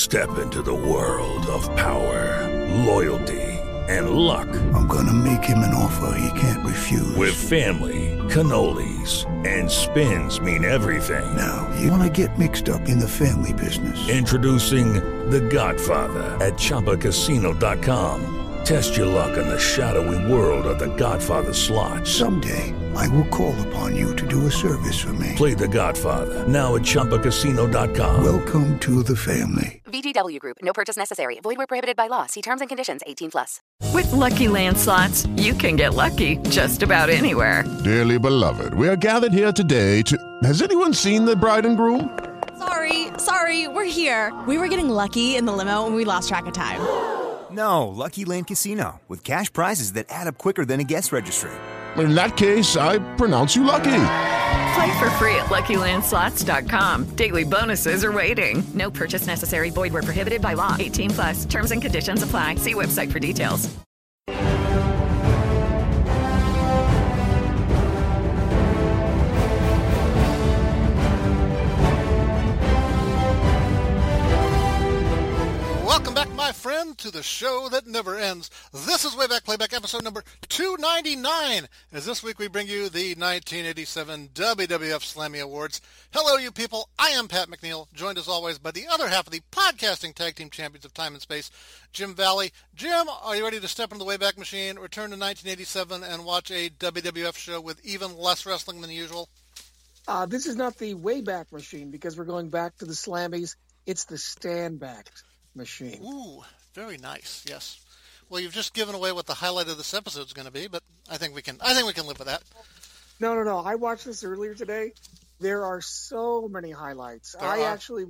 Step into the world of power, loyalty, and luck. I'm gonna make him an offer he can't refuse. With family, cannolis, and spins mean everything. Now, you wanna get mixed up in the family business. Introducing The Godfather at ChumbaCasino.com. Test your luck in the shadowy world of The Godfather slot. Someday, I will call upon you to do a service for me. Play The Godfather, now at ChumbaCasino.com. Welcome to the family. VGW Group. No purchase necessary. Void where prohibited by law. See terms and conditions. 18+. With Lucky Land Slots, you can get lucky just about anywhere. Dearly beloved, we are gathered here today to... Has anyone seen the bride and groom? Sorry, we're here. We were getting lucky in the limo and we lost track of time. No, Lucky Land Casino, with cash prizes that add up quicker than a guest registry. In that case, I pronounce you lucky. Play for free at LuckyLandSlots.com. Daily bonuses are waiting. No purchase necessary. Void where prohibited by law. 18+. Terms and conditions apply. See website for details. Welcome back, my friend, to the show that never ends. This is Wayback Playback, episode number 299. As this week we bring you the 1987 WWF Slammy Awards. Hello, you people. I am Pat McNeil, joined as always by the other half of the podcasting tag team champions of time and space, Jim Valley. Jim, are you ready to step into the Wayback Machine, return to 1987, and watch a WWF show with even less wrestling than usual? This is not the Wayback Machine because we're going back to the Slammies. It's the Stand Back Machine. Ooh, very nice. Yes. Well, you've just given away what the highlight of this episode is going to be, but I think we can live with that. No. I watched this earlier today. There are so many highlights. I actually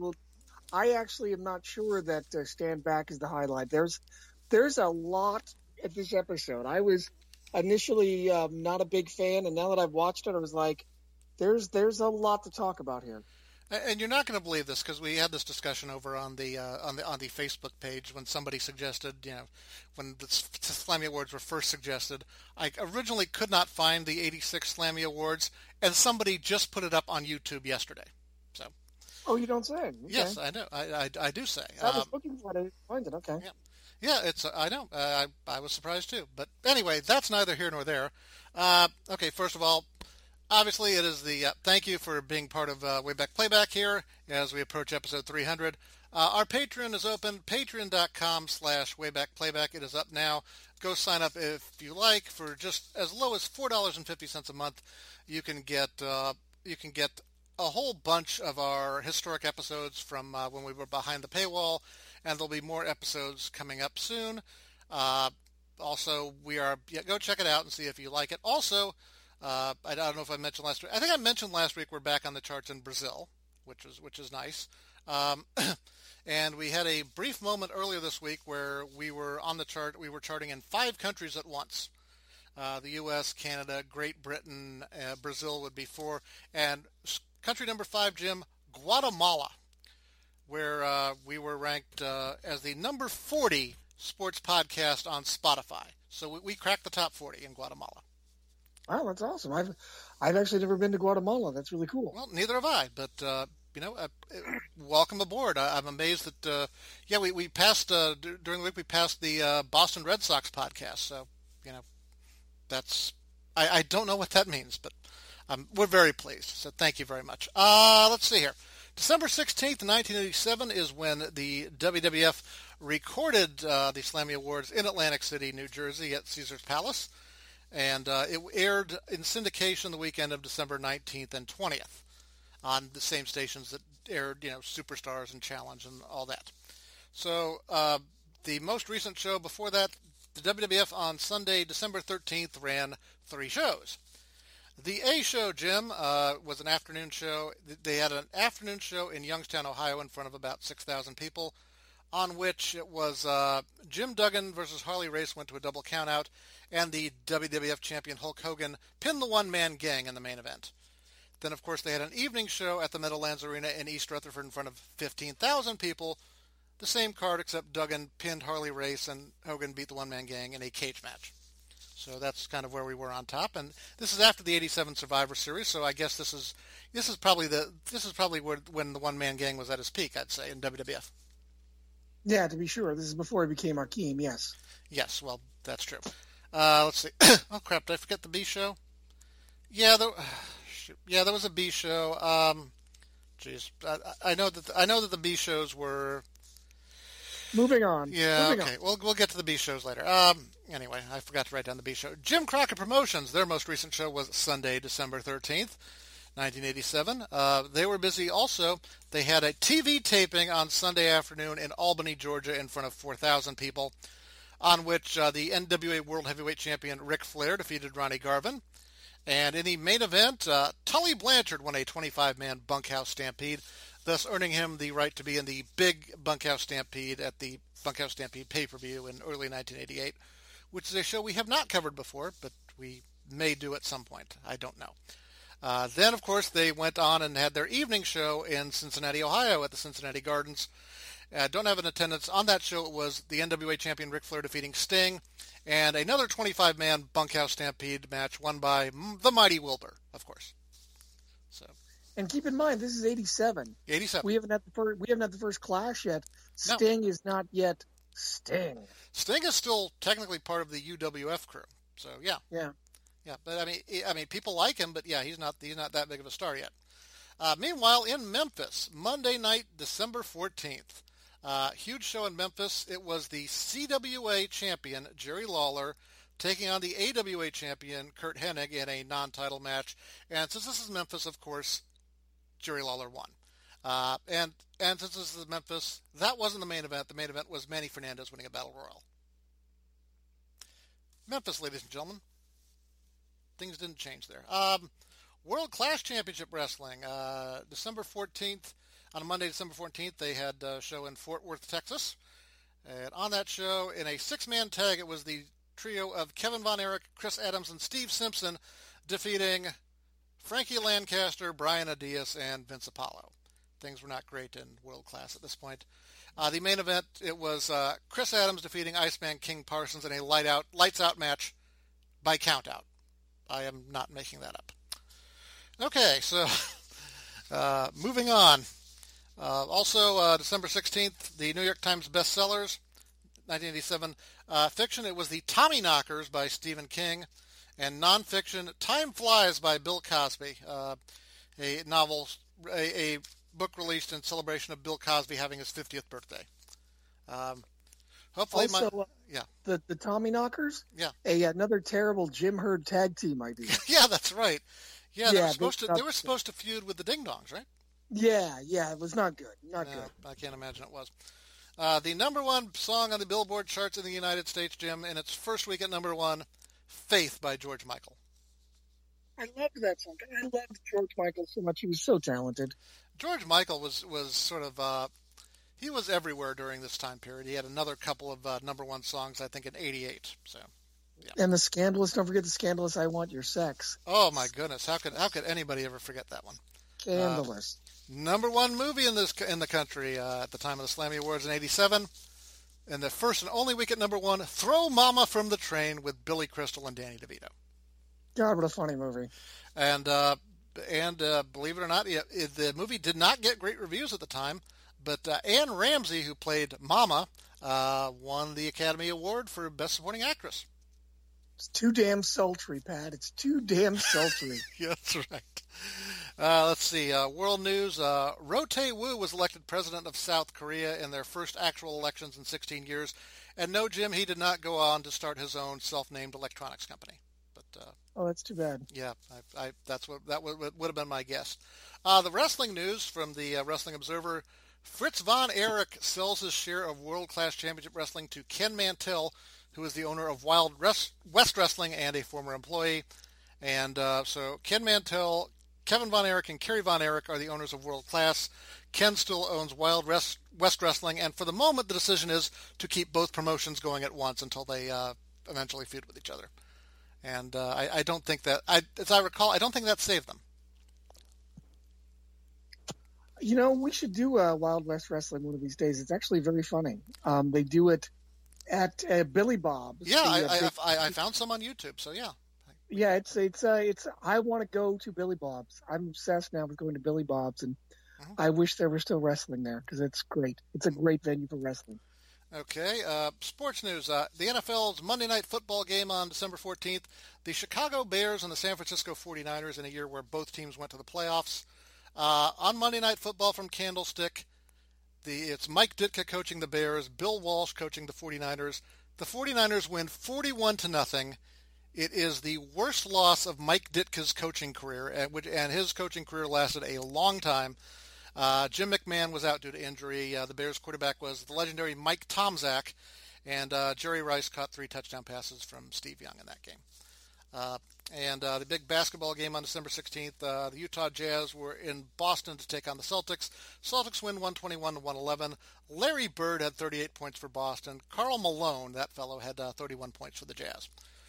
am not sure that Stand Back is the highlight. There's a lot at this episode. I was initially not a big fan, and now that I've watched it, I was like, there's a lot to talk about here. And you're not going to believe this because we had this discussion over on the Facebook page when somebody suggested, when the Slammy Awards were first suggested. I originally could not find the 86 Slammy Awards, and somebody just put it up on YouTube yesterday. So. Oh, you don't say? Okay. Yes, I know. I do say. I was looking for it. I didn't find it. Okay. Yeah. It's. I know. I was surprised too. But anyway, that's neither here nor there. Okay. First of all. Obviously, it is the thank you for being part of Wayback Playback here as we approach episode 300. Our Patreon is open, patreon.com/waybackplayback. It is up now. Go sign up if you like. For just as low as $4.50 a month, you can get a whole bunch of our historic episodes from when we were behind the paywall, and there'll be more episodes coming up soon. Also, go check it out and see if you like it. Also, I don't know if I mentioned last week. I think I mentioned last week we're back on the charts in Brazil, which is nice. And we had a brief moment earlier this week where we were on the chart. We were charting in 5 countries at once: the U.S., Canada, Great Britain, Brazil would be 4, and country number 5, Jim, Guatemala, where we were ranked as the number 40 sports podcast on Spotify. So we cracked the top 40 in Guatemala. Wow, that's awesome. I've actually never been to Guatemala. That's really cool. Well, neither have I, but welcome aboard. I'm amazed that we passed during the week. We passed the Boston Red Sox podcast. So that's I don't know what that means, but we're very pleased. So thank you very much. Let's see here. December 16th, 1987 is when the WWF recorded the Slammy Awards in Atlantic City, New Jersey at Caesars Palace. And it aired in syndication the weekend of December 19th and 20th on the same stations that aired, Superstars and Challenge and all that. So the most recent show before that, the WWF on Sunday, December 13th, ran 3 shows. The A show, Jim, was an afternoon show. They had an afternoon show in Youngstown, Ohio, in front of about 6,000 people, on which it was Jim Duggan versus Harley Race went to a double countout, and the WWF champion Hulk Hogan pinned the one-man gang in the main event. Then, of course, they had an evening show at the Meadowlands Arena in East Rutherford in front of 15,000 people. The same card, except Duggan pinned Harley Race and Hogan beat the one-man gang in a cage match. So that's kind of where we were on top. And this is after the '87 Survivor Series, so I guess this is probably when the one-man gang was at its peak, I'd say, in WWF. Yeah, to be sure. This is before he became Akeem, yes. Yes, well, that's true. Let's see. Oh, crap, did I forget the B show? Yeah, there was a B show. Jeez, I know that the B shows were... Moving on. Yeah, Moving okay. on. We'll get to the B shows later. Anyway, I forgot to write down the B show. Jim Crockett Promotions, their most recent show was Sunday, December 13th, 1987. They were busy also. They had a TV taping on Sunday afternoon in Albany, Georgia, in front of 4,000 people, on which the NWA World Heavyweight Champion Ric Flair defeated Ronnie Garvin. And in the main event, Tully Blanchard won a 25-man bunkhouse stampede, thus earning him the right to be in the big bunkhouse stampede at the Bunkhouse Stampede pay-per-view in early 1988, which is a show we have not covered before, but we may do at some point. I don't know. Then, of course, they went on and had their evening show in Cincinnati, Ohio at the Cincinnati Gardens. Don't have an attendance on that show. It was the NWA champion Ric Flair defeating Sting, and another 25-man bunkhouse stampede match won by the Mighty Wilbur, of course. So, and keep in mind, this is 87. 87. We haven't had the first Clash yet. Sting is not yet Sting. Sting is still technically part of the UWF crew. So yeah. Yeah, but I mean, people like him, but yeah, he's not that big of a star yet. Meanwhile, in Memphis, Monday night, December 14th, huge show in Memphis. It was the CWA champion Jerry Lawler taking on the AWA champion Kurt Hennig in a non-title match. And since this is Memphis, of course, Jerry Lawler won. And since this is Memphis, that wasn't the main event. The main event was Manny Fernandez winning a Battle Royal. Memphis, ladies and gentlemen. Things didn't change there. World Clash Championship Wrestling, December 14th. On Monday, December 14th, they had a show in Fort Worth, Texas. And on that show, in a six-man tag, it was the trio of Kevin Von Erich, Chris Adams, and Steve Simpson defeating Frankie Lancaster, Brian Adias, and Vince Apollo. Things were not great in World Class at this point. The main event, it was Chris Adams defeating Iceman King Parsons in a lights-out match by countout. I am not making that up. Okay, so moving on. Also, December 16th, the New York Times bestsellers, 1987 fiction. It was the Tommyknockers by Stephen King, and nonfiction, Time Flies by Bill Cosby, a novel, a book released in celebration of Bill Cosby having his 50th birthday. Hopefully, also, the Tommyknockers. Yeah, another terrible Jim Herd tag team idea. Yeah, that's right. Yeah, they were supposed to feud with the Ding Dongs, right? Yeah, it was not good. Not good. I can't imagine it was. The number one song on the Billboard charts in the United States, Jim, in its first week at number one, Faith by George Michael. I loved that song. I loved George Michael so much. He was so talented. George Michael was sort of, he was everywhere during this time period. He had another couple of number one songs, I think, in 88. So, yeah. And the Scandalous, don't forget the Scandalous, I Want Your Sex. Oh, my goodness. How could anybody ever forget that one? Scandalous. Number one movie in the country at the time of the Slammy Awards in 87. And the first and only week at number one, Throw Mama from the Train with Billy Crystal and Danny DeVito. God, what a funny movie. And believe it or not, the movie did not get great reviews at the time, but Anne Ramsey, who played Mama, won the Academy Award for Best Supporting Actress. It's too damn sultry, Pat. It's too damn sultry. Yeah, that's right. Let's see. World news. Roh Tae-woo was elected president of South Korea in their first actual elections in 16 years. And no, Jim, he did not go on to start his own self-named electronics company. But oh, that's too bad. Yeah, that would have been my guess. The wrestling news from the Wrestling Observer. Fritz Von Erich sells his share of World Class Championship Wrestling to Ken Mantell, who is the owner of Wild West Wrestling and a former employee. And so Ken Mantell, Kevin Von Erich, and Kerry Von Erich are the owners of World Class. Ken still owns Wild West Wrestling, and for the moment the decision is to keep both promotions going at once until they eventually feud with each other. And I don't think that, as I recall, I don't think that saved them. You know, we should do Wild West Wrestling one of these days. It's actually very funny. They do it at Billy Bob's. Yeah, I found some on YouTube, so yeah. Yeah, it's I want to go to Billy Bob's. I'm obsessed now with going to Billy Bob's, and I wish there were still wrestling there because it's great. It's a great venue for wrestling. Okay, sports news. The NFL's Monday Night Football game on December 14th. The Chicago Bears and the San Francisco 49ers in a year where both teams went to the playoffs. On Monday Night Football from Candlestick, it's Mike Ditka coaching the Bears, Bill Walsh coaching the 49ers. The 49ers win 41-0. It is the worst loss of Mike Ditka's coaching career, and his coaching career lasted a long time. Jim McMahon was out due to injury. The Bears quarterback was the legendary Mike Tomczak, and Jerry Rice caught 3 touchdown passes from Steve Young in that game. And the big basketball game on December 16th, the Utah Jazz were in Boston to take on the Celtics. Celtics win 121-111. Larry Bird had 38 points for Boston. Karl Malone, that fellow, had 31 points for the Jazz.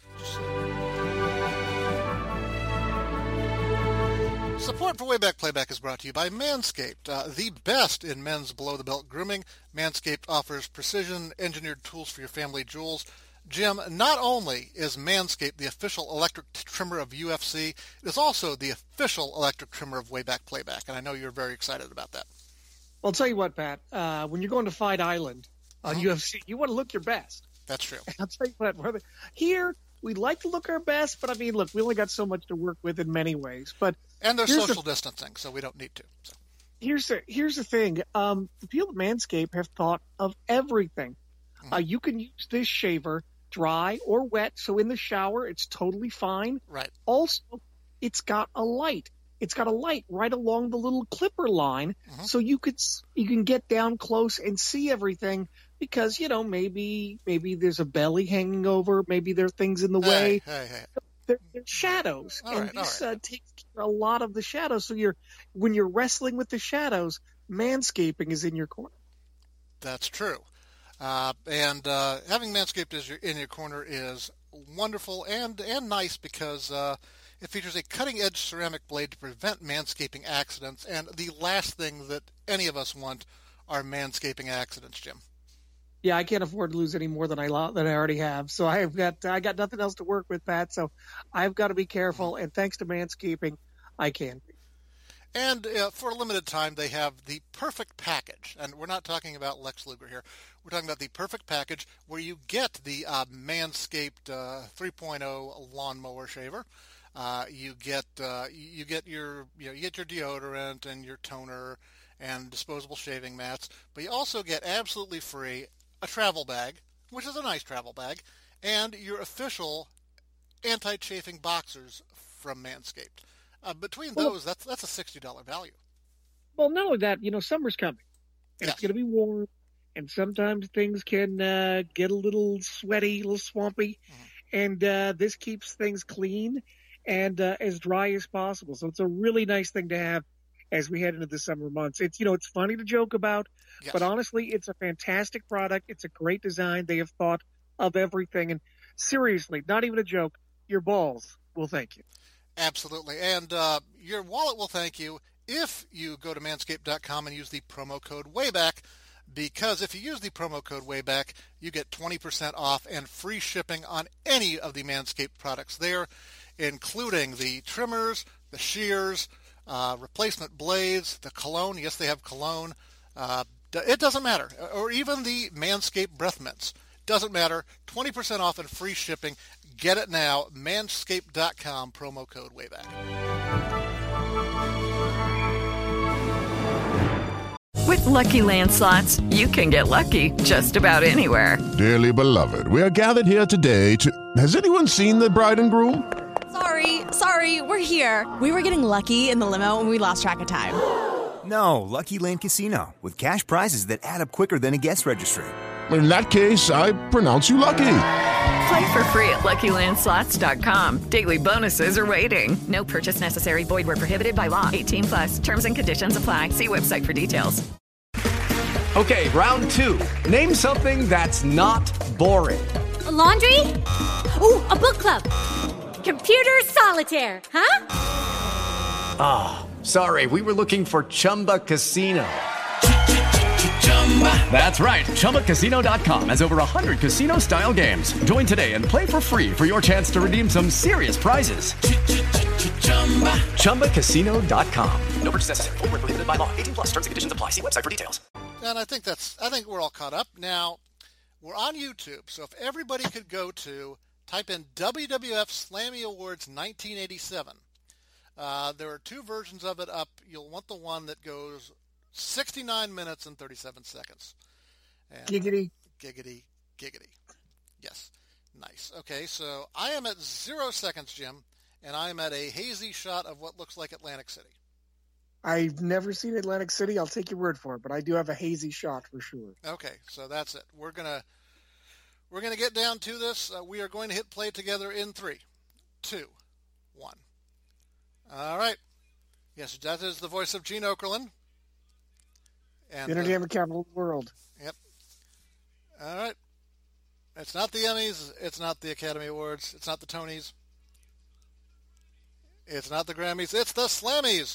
Support for Wayback Playback is brought to you by Manscaped, the best in men's below-the-belt grooming. Manscaped offers precision-engineered tools for your family jewels. Jim, not only is Manscaped the official electric trimmer of UFC, it is also the official electric trimmer of Wayback Playback, and I know you're very excited about that. Well, I'll tell you what, Pat, when you're going to Fight Island on UFC, you want to look your best. That's true. I'll tell you what, here, we'd like to look our best, but I mean, look, we only got so much to work with in many ways. And there's social distancing, so we don't need to. So. Here's the thing. The people at Manscaped have thought of everything. You can use this shaver dry or wet, so in the shower, it's totally fine. Right. Also, it's got a light. It's got a light right along the little clipper line, so you can get down close and see everything. Because, maybe there's a belly hanging over. Maybe there are things in the way. Hey. They're shadows. This takes care of a lot of the shadows. So when you're wrestling with the shadows, manscaping is in your corner. That's true. And having Manscaped in your corner is wonderful and nice because it features a cutting-edge ceramic blade to prevent manscaping accidents. And the last thing that any of us want are manscaping accidents, Jim. Yeah, I can't afford to lose any more than I already have. So I got nothing else to work with, Pat. So I've got to be careful. And thanks to Manscaping, I can be. And for a limited time, they have the perfect package. And we're not talking about Lex Luger here. We're talking about the perfect package where you get the Manscaped 3.0 lawnmower shaver. You get your deodorant and your toner and disposable shaving mats. But you also get absolutely free a travel bag, which is a nice travel bag, and your official anti-chafing boxers from Manscaped. Between those, that's a $60 value. Well, not only that, summer's coming, and it's going to be warm, and sometimes things can get a little sweaty, a little swampy, and this keeps things clean and as dry as possible. So it's a really nice thing to have as we head into the summer months. It's it's funny to joke about, but honestly, it's a fantastic product. It's a great design. They have thought of everything, and seriously, not even a joke, your balls will thank you. Absolutely. And your wallet will thank you if you go to manscaped.com and use the promo code WAYBACK, because if you use the promo code WAYBACK, you get 20% off and free shipping on any of the Manscaped products there, including the trimmers, the shears, replacement blades, the cologne. Yes, they have cologne. It doesn't matter. Or even the Manscaped breath mints. Doesn't matter. 20% off and free shipping. Get it now. Manscaped.com, promo code WAYBACK. With Lucky Land Slots, you can get lucky just about anywhere. Dearly beloved, we are gathered here today to... Has anyone seen the bride and groom? Sorry, we're here. We were getting lucky in the limo and we lost track of time. No, Lucky Land Casino, with cash prizes that add up quicker than a guest registry. In that case, I pronounce you lucky. Play for free at LuckyLandSlots.com. Daily bonuses are waiting. No purchase necessary. Void where prohibited by law. 18+. Terms and conditions apply. See website for details. Okay, round 2. Name something that's not boring. A laundry? Ooh, a book club. Computer solitaire, huh? Ah, sorry. We were looking for Chumba Casino. That's right. ChumbaCasino.com has over 100 casino-style games. Join today and play for free for your chance to redeem some serious prizes. ChumbaCasino.com. No purchase necessary. Void where prohibited by law. 18 plus terms and conditions apply. See website for details. And I think we're all caught up. Now, we're on YouTube, so if everybody could go to, type in WWF Slammy Awards 1987. There are two versions of it up. You'll want the one that goes 69 minutes and 37 seconds. And giggity. Giggity, giggity. Yes. Nice. Okay, so I am at 0 seconds, Jim, and I am at a hazy shot of what looks like Atlantic City. I've never seen Atlantic City. I'll take your word for it, but I do have a hazy shot for sure. Okay, so that's it. We're gonna get down to this. We are going to hit play together in 3, 2, 1. All right. Yes, that is the voice of Gene Okerlund. And Entertainment capital of the world. Yep. All right. It's not the Emmys. It's not the Academy Awards. It's not the Tonys. It's not the Grammys. It's the Slammies.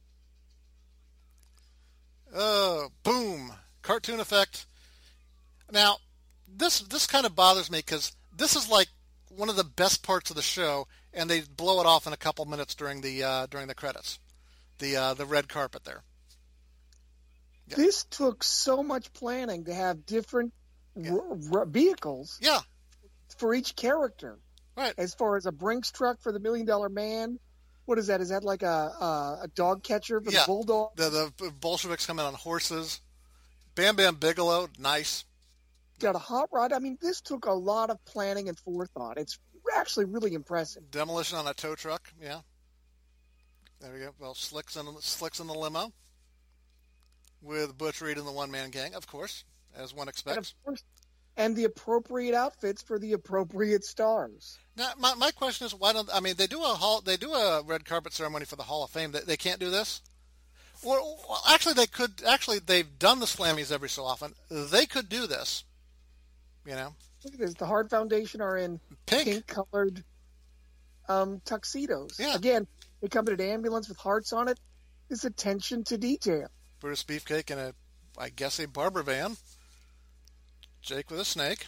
Oh, boom. Cartoon effect. Now, this kind of bothers me because this is like one of the best parts of the show, and they blow it off in a couple minutes during the credits. The red carpet there. Yeah. This took so much planning to have different vehicles for each character. Right. As far as a Brinks truck for the $1 Million Man, what is that? Is that like a dog catcher for the Bulldog? The Bolsheviks come in on horses. Bam Bam Bigelow, nice. Got a hot rod. I mean, this took a lot of planning and forethought. It's actually really impressive. Demolition on a tow truck, yeah. There we go. Well, Slicks in the limo with Butch Reed and the One Man Gang, of course, as one expects. And the appropriate outfits for the appropriate stars. Now, my question is, why don't they do a red carpet ceremony for the Hall of Fame? They can't do this? Well, actually, they could. Actually, they've done the Slammies every so often. They could do this. You know, look at this. The Hart Foundation are in pink-colored tuxedos. Yeah. Again, they come in an ambulance with hearts on it. This attention to detail. Bruce Beefcake in a barber van. Jake with a snake.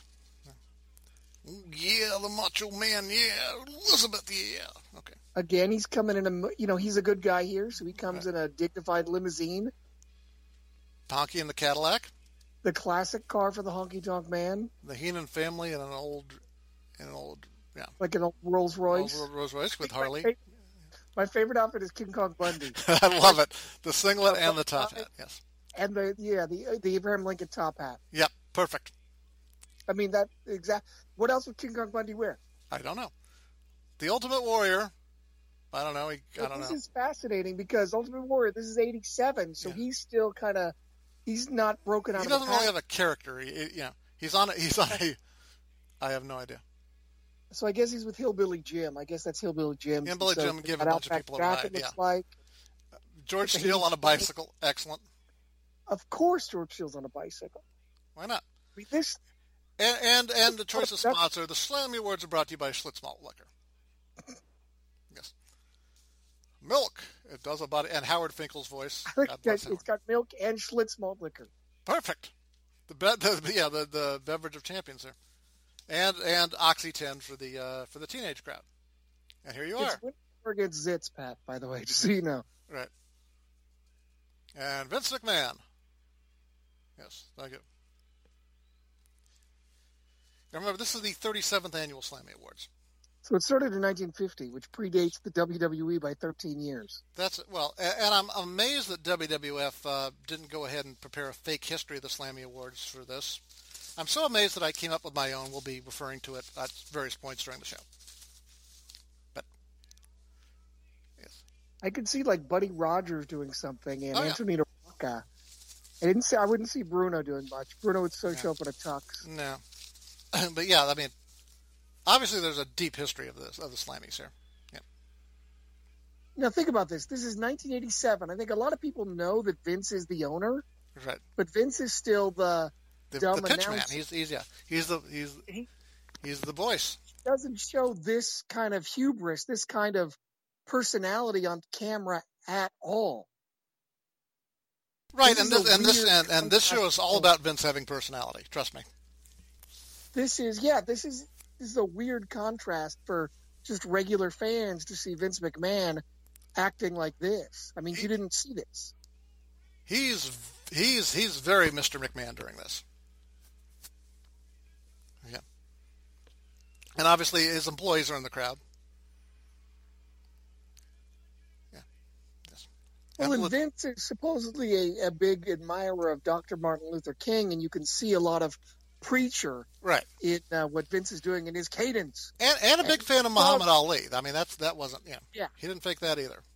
Yeah, the Macho Man. Yeah, Elizabeth. Yeah. Okay. Again, he's coming in he's a good guy here, so he comes in a dignified limousine. Honky in the Cadillac. The classic car for the Honky Tonk Man. The Heenan family in an old, like an old Rolls Royce. Old Rolls Royce with Harley. My favorite outfit is King Kong Bundy. I love it. The singlet and the top hat. Yes. And the Abraham Lincoln top hat. Yep. Perfect. I mean that exact. What else would King Kong Bundy wear? I don't know. The Ultimate Warrior. I don't know. This is fascinating because Ultimate Warrior. This is '87, so he's still kind of. He's not broken out. He doesn't really have a character. He's on a. I have no idea. So I guess he's with Hillbilly Jim. I guess that's Hillbilly Jim. Hillbilly Jim give a bunch of people a ride. Yeah. Like. George Steele on a bicycle. Excellent. Of course, George Steele's on a bicycle. Why not? I mean, this. And the choice of sponsor, the Slammy Awards are brought to you by Schlitz Malt Liquor. Yes. Milk. It does a body. And Howard Finkel's voice. It's got milk and Schlitz Malt Liquor. Perfect. The beverage of champions there. And Oxy-10 for the teenage crowd. And here you are. It's against Zitz, Pat, by the way, just so you know. Right. And Vince McMahon. Yes, thank you. Now remember, this is the 37th annual Slammy Awards. So it started in 1950, which predates the WWE by 13 years. That's well, and I'm amazed that WWF didn't go ahead and prepare a fake history of the Slammy Awards for this. I'm so amazed that I came up with my own. We'll be referring to it at various points during the show. But yes, I could see like Buddy Rogers doing something and Antonino Rocca. I wouldn't see Bruno doing much. Bruno would show up in a tux. No, but yeah, I mean, obviously there's a deep history of the Slammies here. Yeah. Now think about this. This is 1987. I think a lot of people know that Vince is the owner. Right. But Vince is still the pitch man. He's the voice. He doesn't show this kind of hubris, this kind of personality on camera at all. Right, and this show is all about Vince having personality. Trust me. This is a weird contrast for just regular fans to see Vince McMahon acting like this. I mean, you didn't see this. He's very Mr. McMahon during this. Yeah. And obviously his employees are in the crowd. Yeah. Yes. Well, and Vince is supposedly a big admirer of Dr. Martin Luther King, and you can see a lot of preacher right in what Vince is doing in his cadence. And a big fan of Muhammad Ali. I mean, that wasn't, yeah. He didn't fake that either.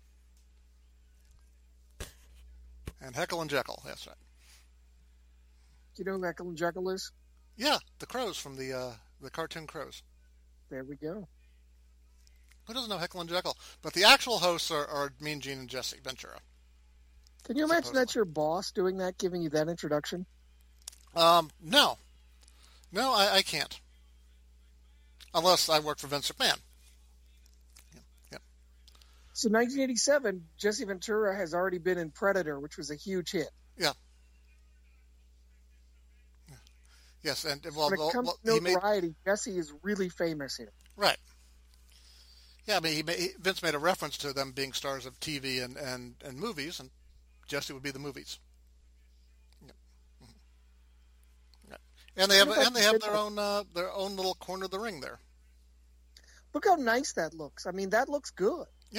And Heckle and Jekyll, that's right. Do you know who Heckle and Jekyll is? Yeah, the crows from the cartoon Crows. There we go. Who doesn't know Heckle and Jekyll? But the actual hosts are Mean Gene and Jesse Ventura. Can you imagine that's your boss doing that, giving you that introduction? No. No, I can't. Unless I work for Vince McMahon. Yeah. So 1987, Jesse Ventura has already been in Predator, which was a huge hit. Yeah. Yes, and when it comes to notoriety, Jesse is really famous here. Right. Yeah, I mean, Vince made a reference to them being stars of TV and movies, and Jesse would be the movies. Yeah. Mm-hmm. Yeah. And they have their own little corner of the ring there. Look how nice that looks. I mean, that looks good. Yeah.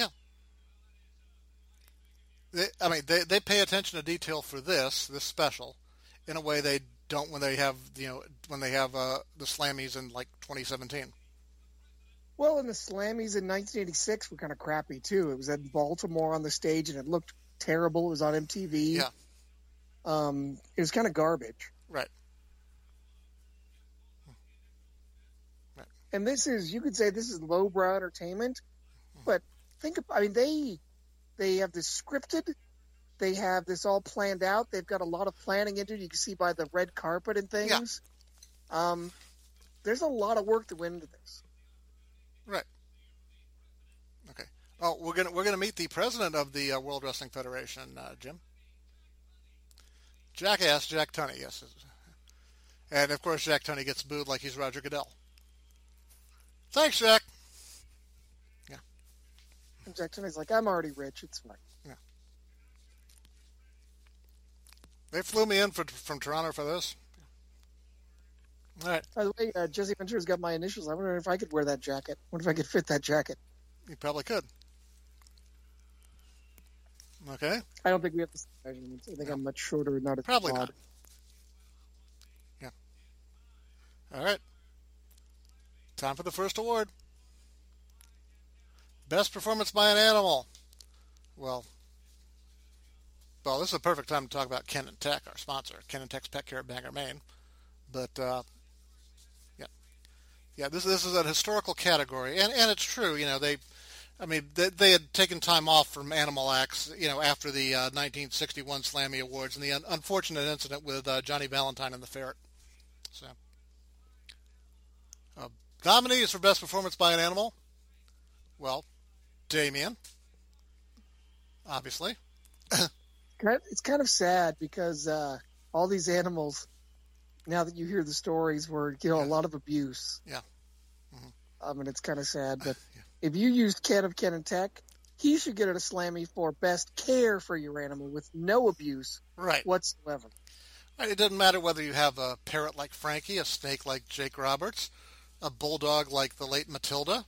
They pay attention to detail for this special in a way they don't when they have the Slammies in like 2017. Well, and the Slammies in 1986 were kind of crappy too. It was at Baltimore on the stage and it looked terrible. It was on MTV. Yeah. It was kind of garbage. Right. And you could say this is lowbrow entertainment, but they have this scripted, they have this all planned out. They've got a lot of planning into it. You can see by the red carpet and things. Yeah. There's a lot of work that went into this. Right. Okay. Oh, we're gonna meet the president of the World Wrestling Federation, Jim. Jackass Jack Tunney, yes. And of course, Jack Tunney gets booed like he's Roger Goodell. Thanks, Jack. Yeah. And Jack Tunney's like, I'm already rich. It's fine. Yeah. They flew me in from Toronto for this. All right. By the way, Jesse Ventura's got my initials. I wonder if I could wear that jacket. I wonder if I could fit that jacket. You probably could. Okay. I don't think we have the same measurements. I think I'm much shorter and not as probably broad. Not. Yeah. All right. Time for the first award. Best performance by an animal. Well, this is a perfect time to talk about Ken and Tech, our sponsor. Ken and Tech's Pet Care at Bangor, Maine. But, yeah, this is a historical category. And it's true, they had taken time off from Animal Acts, after the 1961 Slammy Awards and the unfortunate incident with Johnny Valentine and the ferret. So, nominees for Best Performance by an Animal? Well, Damien, obviously. It's kind of sad because all these animals, now that you hear the stories, were a lot of abuse. Yeah. Mm-hmm. It's kind of sad, but if you used Ken of Ken and Tech, he should get a Slammy for best care for your animal with no abuse whatsoever. Right. It doesn't matter whether you have a parrot like Frankie, a snake like Jake Roberts, a bulldog like the late Matilda.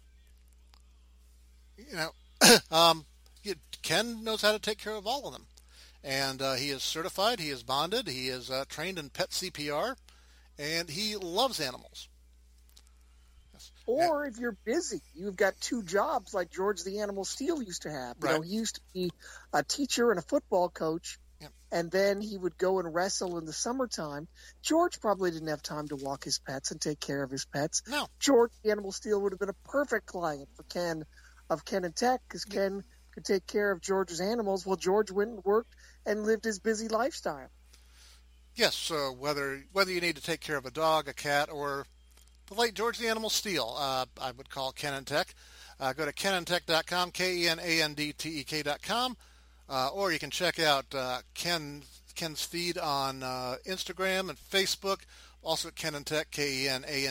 Ken knows how to take care of all of them. And he is certified, he is bonded, he is trained in pet CPR, and he loves animals. Yes. Or if you're busy, you've got two jobs like George the Animal Steel used to have. Right. He used to be a teacher and a football coach, and then he would go and wrestle in the summertime. George probably didn't have time to walk his pets and take care of his pets. No. George the Animal Steel would have been a perfect client for Ken of Ken and Tech because Ken could take care of George's animals while George went and worked and lived his busy lifestyle. Yes, so whether you need to take care of a dog, a cat, or the late George the Animal Steel, I would call Ken and Tech. Go to kenandtech.com, KENANDTEK.com, or you can check out Ken's feed on Instagram and Facebook, also at Ken and Tech,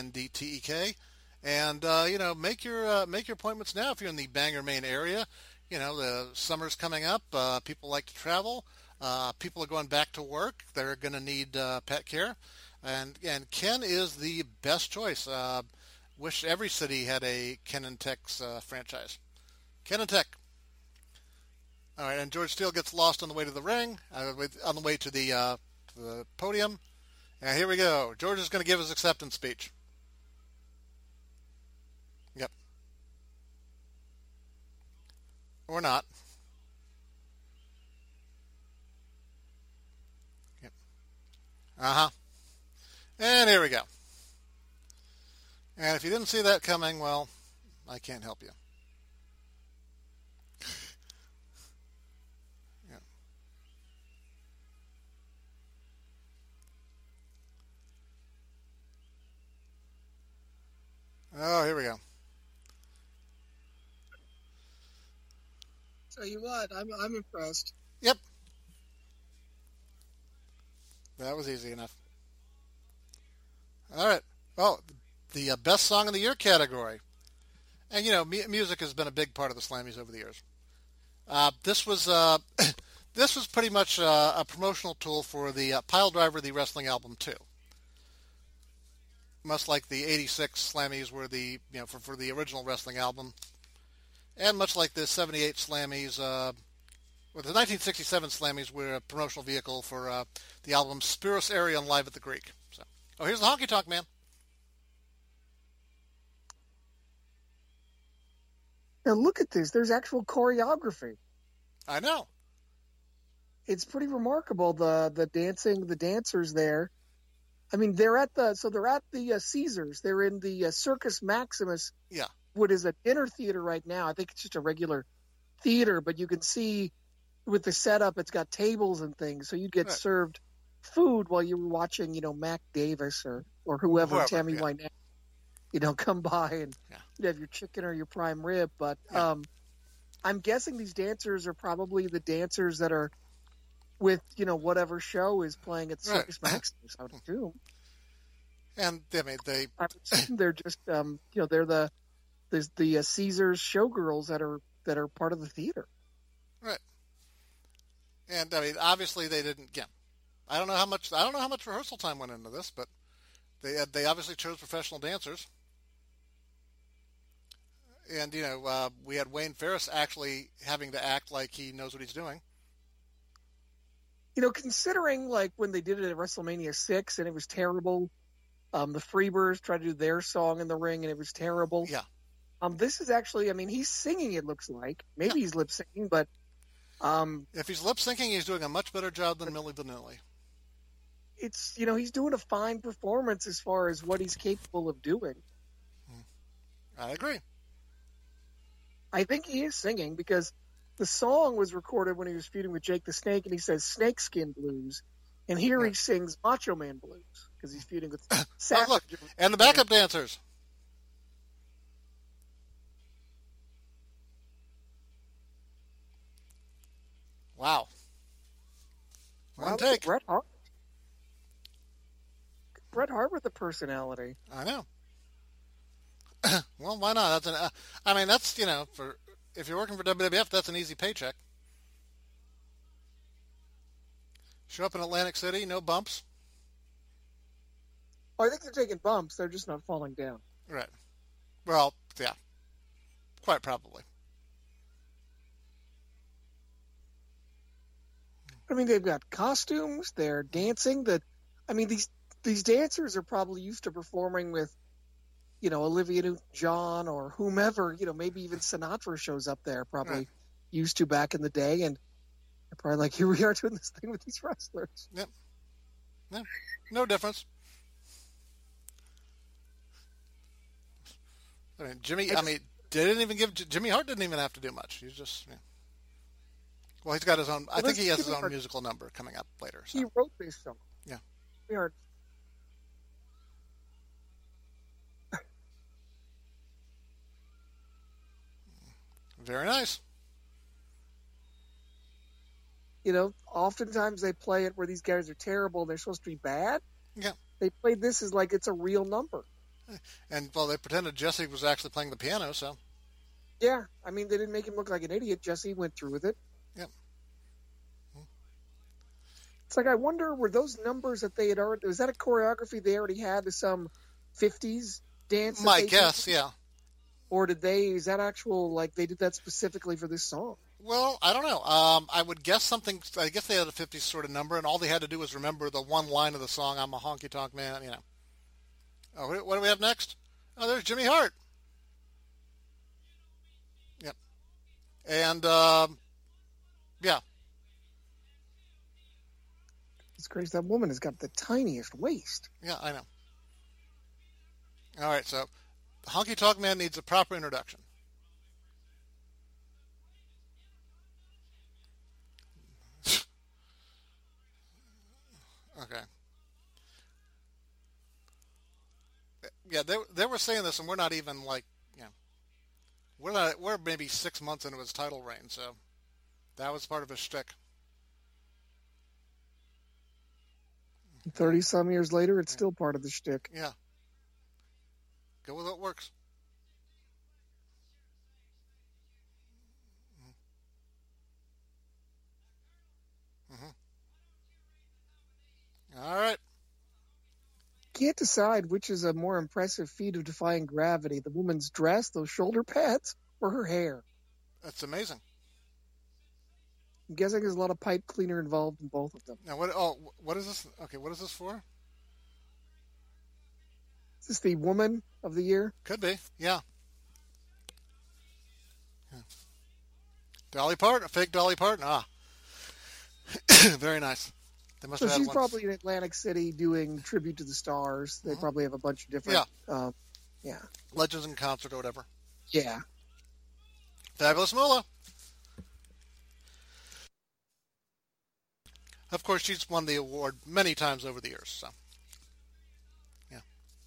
KENANDTEK. And make your appointments now if you're in the Bangor, Maine area. the summer's coming up. People like to travel. People are going back to work. They're going to need pet care. And Ken is the best choice. Wish every city had a Ken and Tech's franchise. Ken and Tech. All right, and George Steele gets lost on the way to the ring, on the way to the podium. And here we go. George is going to give his acceptance speech. Yep. Or not. Yep. Uh-huh. And here we go. And if you didn't see that coming, well, I can't help you. Yeah. Oh, here we go. Tell you what, I'm impressed. Yep. That was easy enough. All right. Oh, the best song of the year category. And, music has been a big part of the Slammies over the years. This was pretty much a promotional tool for the Pile Driver, the wrestling album 2. Much like the 86 Slammies were for the original wrestling album. And much like the 78 Slammies, the 1967 Slammies were a promotional vehicle for the album Spiros Arion Live at the Greek. So, here's the Honky Tonk Man. Now look at this. There's actual choreography. I know. It's pretty remarkable. The dancing, the dancers there. I mean, they're at the Caesars. They're in the Circus Maximus. Yeah. What is a dinner theater right now. I think it's just a regular theater, but you can see with the setup, it's got tables and things. So you'd get served food while you were watching, Mac Davis or whoever Tammy Wynette, come by and you'd have your chicken or your prime rib. But I'm guessing these dancers are probably the dancers that are with, whatever show is playing at Circus Maximus, I would assume. And I mean, they're just, they're the Caesars showgirls that are part of the theater. Right. And I mean, obviously they didn't. Yeah, I don't know how much rehearsal time went into this, but they obviously chose professional dancers. And we had Wayne Ferris actually having to act like he knows what he's doing. Considering like when they did it at WrestleMania 6 and it was terrible, the Freebirds tried to do their song in the ring and it was terrible. Yeah. This is actually, he's singing, it looks like. Maybe he's lip syncing, but if he's lip syncing, he's doing a much better job than Milli Vanilli. It's, he's doing a fine performance as far as what he's capable of doing. I agree. I think he is singing because the song was recorded when he was feuding with Jake the Snake, and he says Snakeskin Blues. And here he sings Macho Man Blues because he's feuding with Savage. Look, and the backup dancers. Wow. One take. Bret Hart. Bret Hart with the personality. I know. Well, why not? That's for if you're working for WWF, that's an easy paycheck. Show up in Atlantic City, no bumps. Oh, I think they're taking bumps. They're just not falling down. Right. Well, yeah. Quite probably. They've got costumes. They're dancing. These dancers are probably used to performing with, Olivia Newton-John or whomever. Maybe even Sinatra shows up there. Probably used to back in the day, and they're probably like, here we are doing this thing with these wrestlers. Yep. Yeah. No difference. Jimmy Hart didn't even have to do much. He's just. Yeah. Well, he's got his own. I think he has his own musical number coming up later. So. He wrote this song. Yeah. We are. Very nice. Oftentimes they play it where these guys are terrible and they're supposed to be bad. Yeah. They played this as like it's a real number. And, well, they pretended Jesse was actually playing the piano, so. Yeah, I mean, they didn't make him look like an idiot. Jesse went through with it. Yep. It's like, I wonder, were those numbers that they had already, was that a choreography they already had to some 50s dance? My guess, yeah. Or is that actual, like, they did that specifically for this song? Well, I don't know. I would guess something, I guess they had a 50s sort of number, and all they had to do was remember the one line of the song, I'm a honky-tonk man, you know. Oh, what do we have next? Oh, there's Jimmy Hart. Yep. And, yeah. It's crazy. That woman has got the tiniest waist. Yeah, I know. All right, so the Honky Tonk Man needs a proper introduction. Okay. Yeah, they were saying this, and we're not even like, you know, we're maybe 6 months into his title reign, so that was part of his shtick. 30-some years later, it's still part of the shtick. Yeah. Go with what works. Mm-hmm. All right. Can't decide which is a more impressive feat of defying gravity, the woman's dress, those shoulder pads, or her hair. That's amazing. I'm guessing there's a lot of pipe cleaner involved in both of them. Now, what is this? Okay, what is this for? Is this the woman of the year? Could be, yeah. Dolly Parton, a fake Dolly Parton. Ah, very nice. They must So have had she's one. probably in Atlantic City doing tribute to the stars. They probably have a bunch of different. Yeah. Legends in Concert or whatever. Yeah. Fabulous Moolah. Of course, she's won the award many times over the years. So, yeah.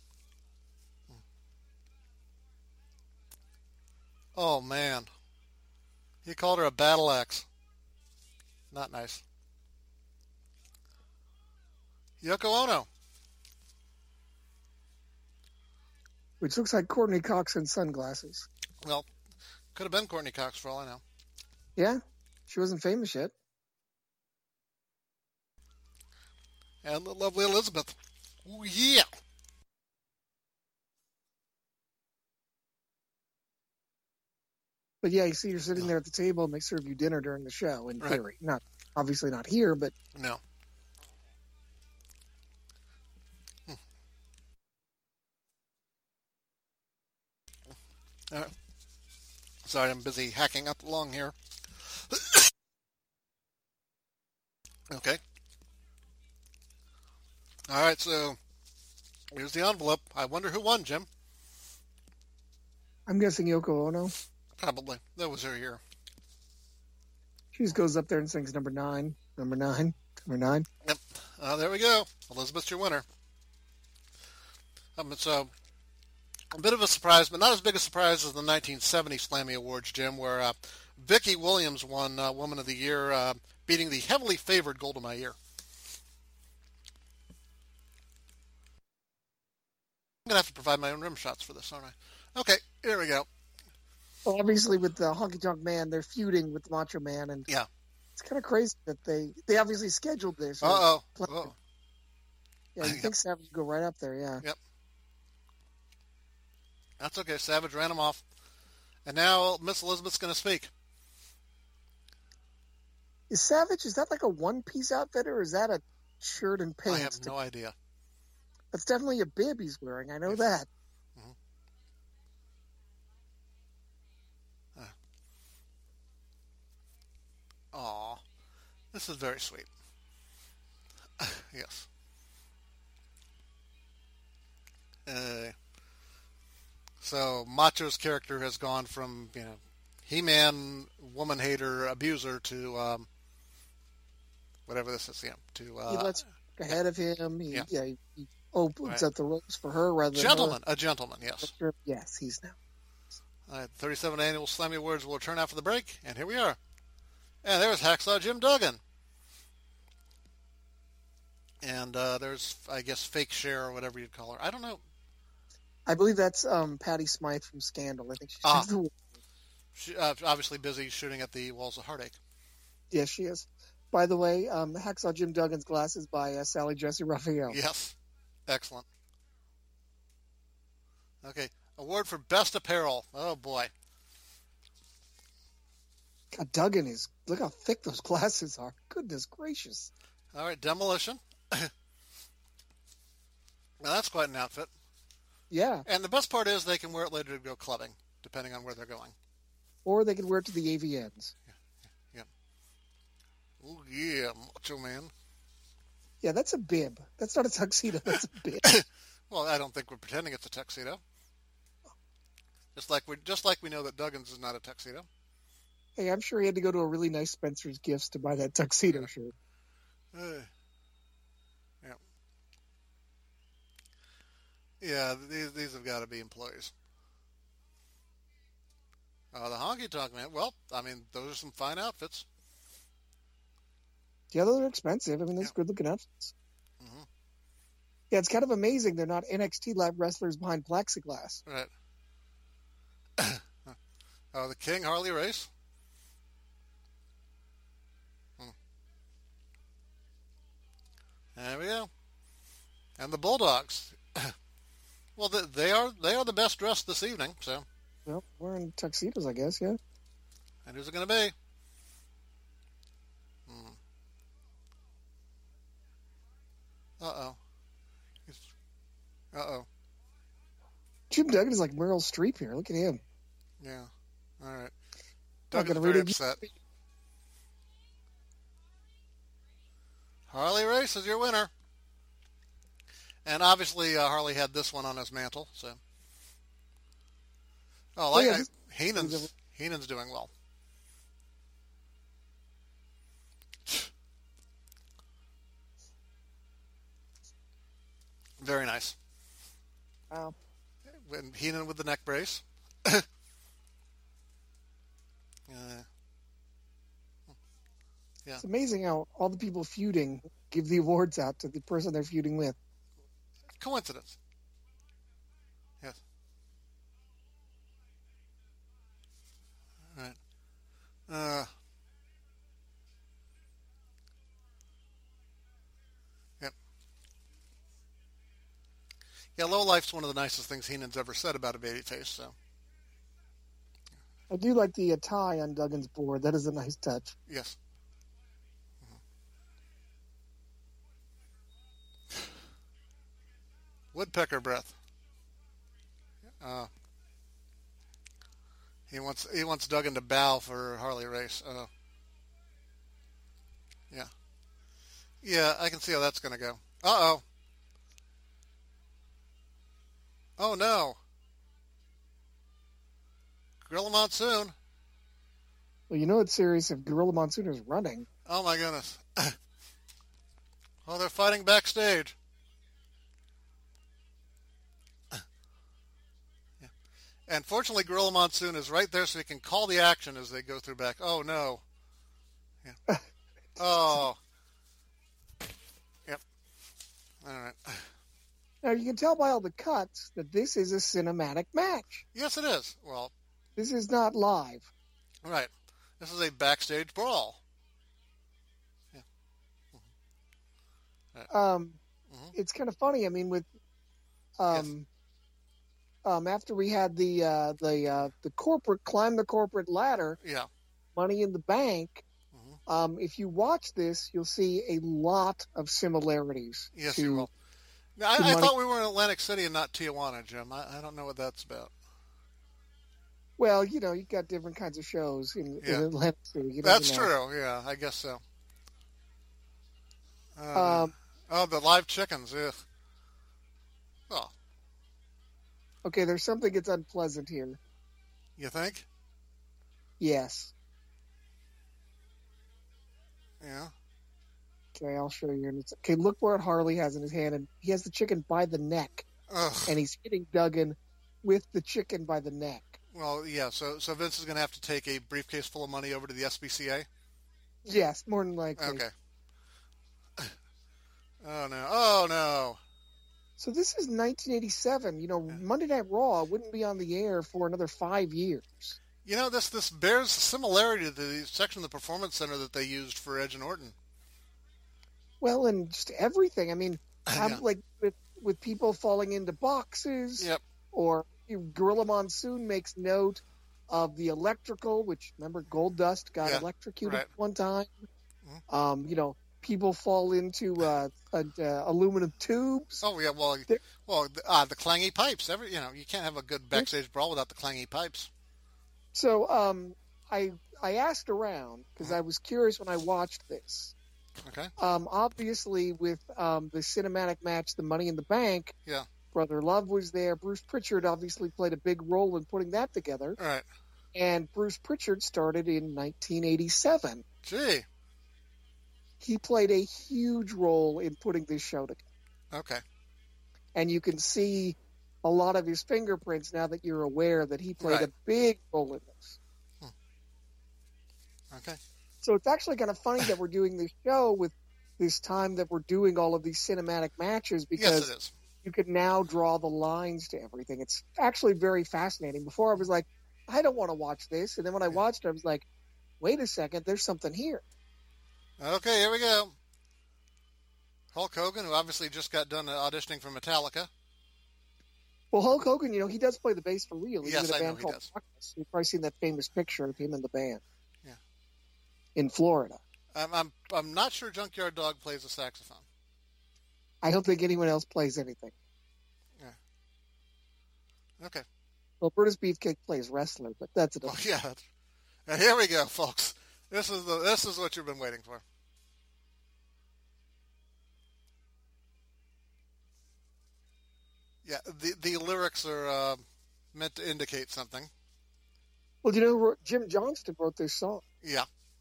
Oh man, he called her a battle axe. Not nice. Yoko Ono. Which looks like Courtney Cox in sunglasses. Well, could have been Courtney Cox for all I know. Yeah, she wasn't famous yet. And the lovely Elizabeth. Ooh, yeah. But yeah, you see, you're sitting there at the table and they serve you dinner during the show, in theory. Not obviously not here, but No. Sorry, I'm busy hacking up along here. Okay. All right, so here's the envelope. I wonder who won, Jim. I'm guessing Yoko Ono. Probably. That was her year. She just goes up there and sings number 9, number 9, number 9. Yep. There we go. Elizabeth's your winner. It's a bit of a surprise, but not as big a surprise as the 1970 Slammy Awards, Jim, where Vicki Williams won Woman of the Year, beating the heavily favored Golda Meir. I'm going to have to provide my own rim shots for this, aren't I? Okay, here we go. Well, obviously with the Honky Tonk Man, they're feuding with the Macho Man, and yeah, it's kind of crazy that they obviously scheduled this. Uh-oh. Yeah, you think Savage would go right up there, yeah. Yep. That's okay. Savage ran him off. And now Miss Elizabeth's going to speak. Is Savage, is that like a one-piece outfit, or is that a shirt and pants? I have no idea. That's definitely a bib he's wearing. I know that. Aw, this is very sweet. Yes. So Macho's character has gone from, He-Man, woman hater, abuser to whatever this is, to he lets her ahead of him. He opens up the ropes for her rather than a gentleman, yes. Yes, he's now. 37 annual Slammy Awards will return after the break, and here we are. And there's Hacksaw Jim Duggan. And there's, I guess, Fake Cher or whatever you'd call her. I don't know. I believe that's Patty Smythe from Scandal. I think she's the one. She, obviously busy shooting at the Walls of Heartache. Yes, she is. By the way, Hacksaw Jim Duggan's glasses by Sally Jesse Raphael. Yes. Excellent. Okay. Award for Best Apparel. Oh, boy. God, Duggan is... Look how thick those glasses are. Goodness gracious. All right, Demolition. Now, that's quite an outfit. Yeah. And the best part is they can wear it later to go clubbing, depending on where they're going. Or they can wear it to the AVNs. Yeah. Oh, yeah, Macho Man. Yeah, that's a bib. That's not a tuxedo. That's a bib. Well, I don't think we're pretending it's a tuxedo. Just like we know that Duggan's is not a tuxedo. Hey, I'm sure he had to go to a really nice Spencer's Gifts to buy that tuxedo shirt. Yeah. Yeah, these have got to be employees. The Honky Tonk Man. Well, I mean, those are some fine outfits. Yeah, those are expensive. I mean, those good-looking outfits. Mm-hmm. Yeah, it's kind of amazing they're not NXT live wrestlers behind plexiglass. Right. The King, Harley Race. There we go. And the Bulldogs. Well, they are the best dressed this evening, so. Well, wearing tuxedos, I guess, yeah. And who's it going to be? Uh-oh. Uh-oh. Jim Duggan is like Meryl Streep here. Look at him. Yeah. All right. Duggan's very upset. Harley Race is your winner. And obviously Harley had this one on his mantle, so. Heenan's doing well. Very nice. Wow. And Heenan with the neck brace. Yeah. It's amazing how all the people feuding give the awards out to the person they're feuding with. Coincidence. Yes. All right. Yep. Yeah, low life's one of the nicest things Heenan's ever said about a babyface, so. I do like the tie on Duggan's board. That is a nice touch. Yes. Woodpecker breath. He wants Duggan to bow for Harley Race. Yeah. Yeah, I can see how that's going to go. Uh-oh. Oh, no. Gorilla Monsoon. Well, you know it's serious if Gorilla Monsoon is running. Oh, my goodness. Oh, they're fighting backstage. Yeah. And fortunately, Gorilla Monsoon is right there so he can call the action as they go through back. Oh, no. Yeah. Oh. Yep. All right. Now, you can tell by all the cuts that this is a cinematic match. Yes, it is. Well, this is not live. Right. This is a backstage brawl. Yeah. Mm-hmm. Right. It's kind of funny. I mean, with after we had the corporate climb the corporate ladder, yeah, Money in the Bank. Mm-hmm. If you watch this, you'll see a lot of similarities. Yes, you will. Now, I thought we were in Atlantic City and not Tijuana, Jim. I don't know what that's about. Well, you know, you've got different kinds of shows in Atlantic City. You That's true. Yeah, I guess so. The live chickens. Ugh. Oh. Okay, there's something that's unpleasant here. You think? Yes. Yeah. Okay, I'll show you. Okay, look what Harley has in his hand, and he has the chicken by the neck. Ugh. And he's hitting Duggan with the chicken by the neck. Well, yeah, so Vince is going to have to take a briefcase full of money over to the SPCA? Yes, more than likely. Okay. Oh, no. Oh, no. So this is 1987. You know, Monday Night Raw wouldn't be on the air for another 5 years. This bears similarity to the section of the Performance Center that they used for Edge and Orton. Well, and just everything. I mean, Yeah. like with people falling into boxes. Yep. Or Gorilla Monsoon makes note of the electrical, which remember Goldust got electrocuted one time. People fall into aluminum tubes. Oh yeah, the clangy pipes. You can't have a good backstage brawl without the clangy pipes. So I asked around because I was curious when I watched this. Okay. Obviously, with the cinematic match, the Money in the Bank. Yeah. Brother Love was there. Bruce Pritchard obviously played a big role in putting that together. All right. And Bruce Pritchard started in 1987. Gee. He played a huge role in putting this show together. Okay. And you can see a lot of his fingerprints now that you're aware that he played a big role in this. Okay. So it's actually kind of funny that we're doing this show with this time that we're doing all of these cinematic matches because yes, it is. You can now draw the lines to everything. It's actually very fascinating. Before I was like, I don't want to watch this. And then when I watched it, I was like, wait a second, there's something here. Okay, here we go. Hulk Hogan, who obviously just got done auditioning for Metallica. Well, Hulk Hogan, you, he does play the bass for real. He's yes, in a I band know called he does. Darkness. You've probably seen that famous picture of him in the band. Yeah. In Florida. I'm not sure Junkyard Dog plays a saxophone. I don't think anyone else plays anything. Yeah. Okay. Well, Brutus Beefcake plays wrestler, but that's a different. Yeah. And here we go, folks. This is what you've been waiting for. Yeah, the lyrics are meant to indicate something. Well, Jim Johnston wrote this song. Yeah.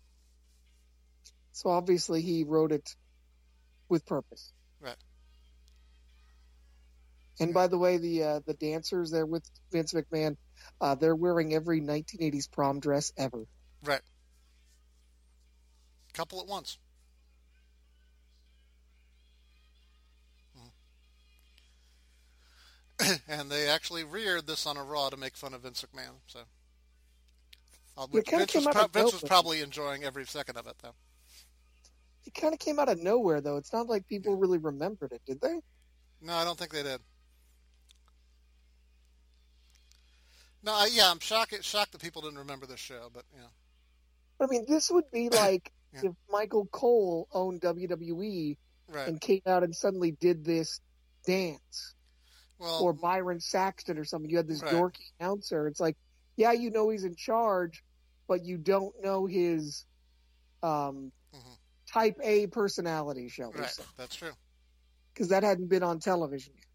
So obviously he wrote it with purpose. Right. And by the way, the dancers there with Vince McMahon, they're wearing every 1980s prom dress ever. Right. Couple at once. And they actually reared this on a Raw to make fun of Vince McMahon. So Vince was probably enjoying every second of it, though. It kind of came out of nowhere, though. It's not like people really remembered it, did they? No, I don't think they did. No, I'm shocked that people didn't remember this show, but yeah. I mean, this would be like if Michael Cole owned WWE and came out and suddenly did this dance. Well, or Byron Saxton or something. You had this dorky announcer. It's like, yeah, you know he's in charge, but you don't know his type A personality, shall we say. That's true. Because that hadn't been on television yet.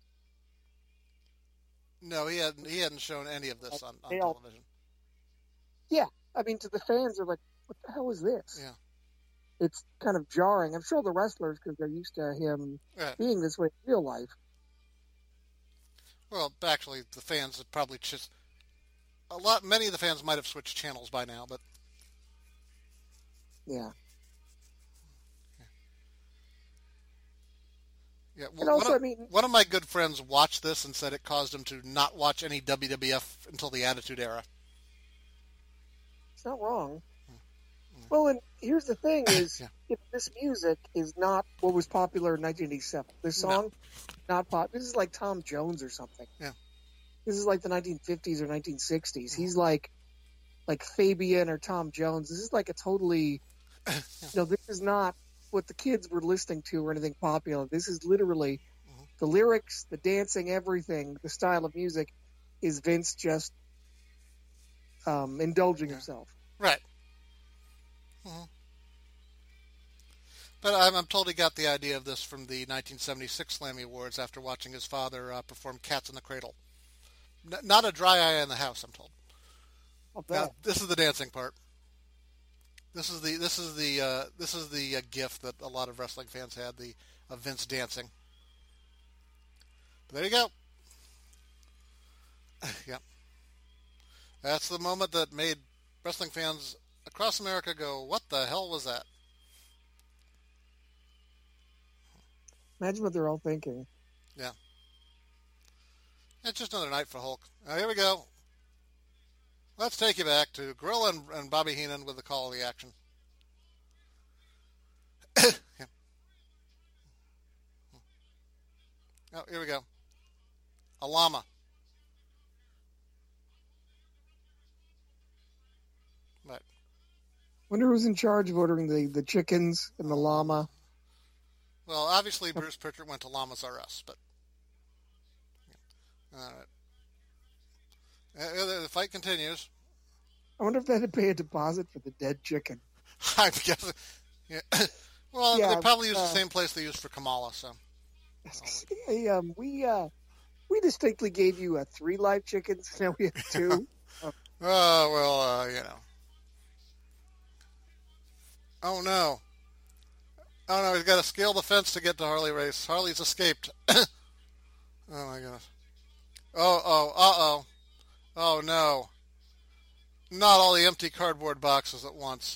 No, he hadn't shown any of this on television. Yeah. I mean, to the fans, they're like, what the hell is this? Yeah. It's kind of jarring. I'm sure the wrestlers, because they're used to him being this way in real life. Well, actually, the fans have probably many of the fans might have switched channels by now, but. Yeah. Yeah. Well, and also, one of my good friends watched this and said it caused him to not watch any WWF until the Attitude Era. It's not wrong. Well, and here's the thing is, if this music is not what was popular in 1987, this song, not pop. This is like Tom Jones or something. Yeah. This is like the 1950s or 1960s. He's like Fabian or Tom Jones. This is like a totally, this is not what the kids were listening to or anything popular. This is literally the lyrics, the dancing, everything, the style of music is Vince just indulging himself. Right. Mm-hmm. But I'm told he got the idea of this from the 1976 Slammy Awards after watching his father perform Cats in the Cradle. Not a dry eye in the house, I'm told. Now, this is the dancing part. This is the gift that a lot of wrestling fans had, of Vince dancing. But there you go. Yeah. That's the moment that made wrestling fans across America go, what the hell was that? Imagine what they're all thinking. Yeah. It's just another night for Hulk. Here we go. let's take you back to Gorilla and Bobby Heenan with the call of the action. Yeah. Oh, here we go. A llama. Right. Wonder who's in charge of ordering the chickens and the llama. Well, obviously Bruce Pritchard went to Llamas R Us, but all right. The fight continues. I wonder if they had to pay a deposit for the dead chicken. I guess. Yeah. Well, Yeah, they probably use the same place they used for Kamala. So. Hey, we distinctly gave you 3 live chickens. Now we have 2. Oh well, Oh no! Oh no! He's got to scale the fence to get to Harley Race. Harley's escaped. Oh my goodness! Oh no! Not all the empty cardboard boxes at once.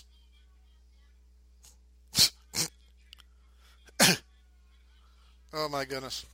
Oh my goodness!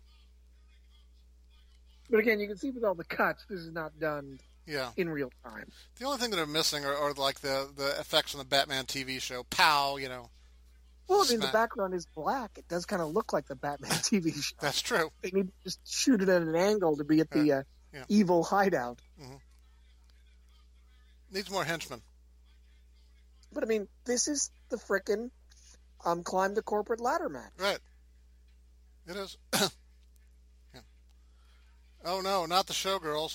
But again, you can see with all the cuts, this is not done in real time. The only thing that are missing are like the effects on the Batman TV show. Pow, Well, I mean, the background is black. It does kind of look like the Batman TV show. That's true. They need to just shoot it at an angle to be at the evil hideout. Mm-hmm. Needs more henchmen. But I mean, this is the frickin' climb the corporate ladder match. Right. It is. Yeah. Oh no, not the showgirls.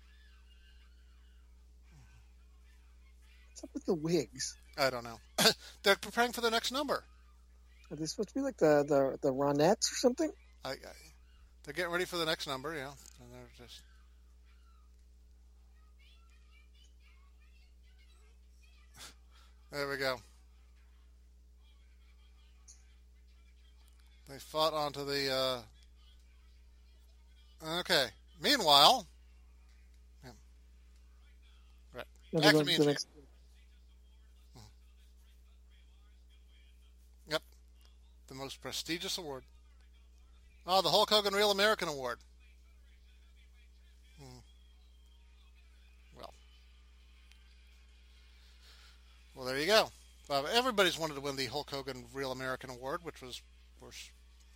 What's up with the wigs? I don't know. They're preparing for the next number. Are they supposed to be like the Ronettes or something? They're getting ready for the next number, yeah. And they're just... There we go. They fought onto the... Okay. Meanwhile... Yeah. Right. Back to me and Chief. Yep. The most prestigious award. Oh, the Hulk Hogan Real American Award. Well, there you go. Everybody's wanted to win the Hulk Hogan Real American Award, which was, of course,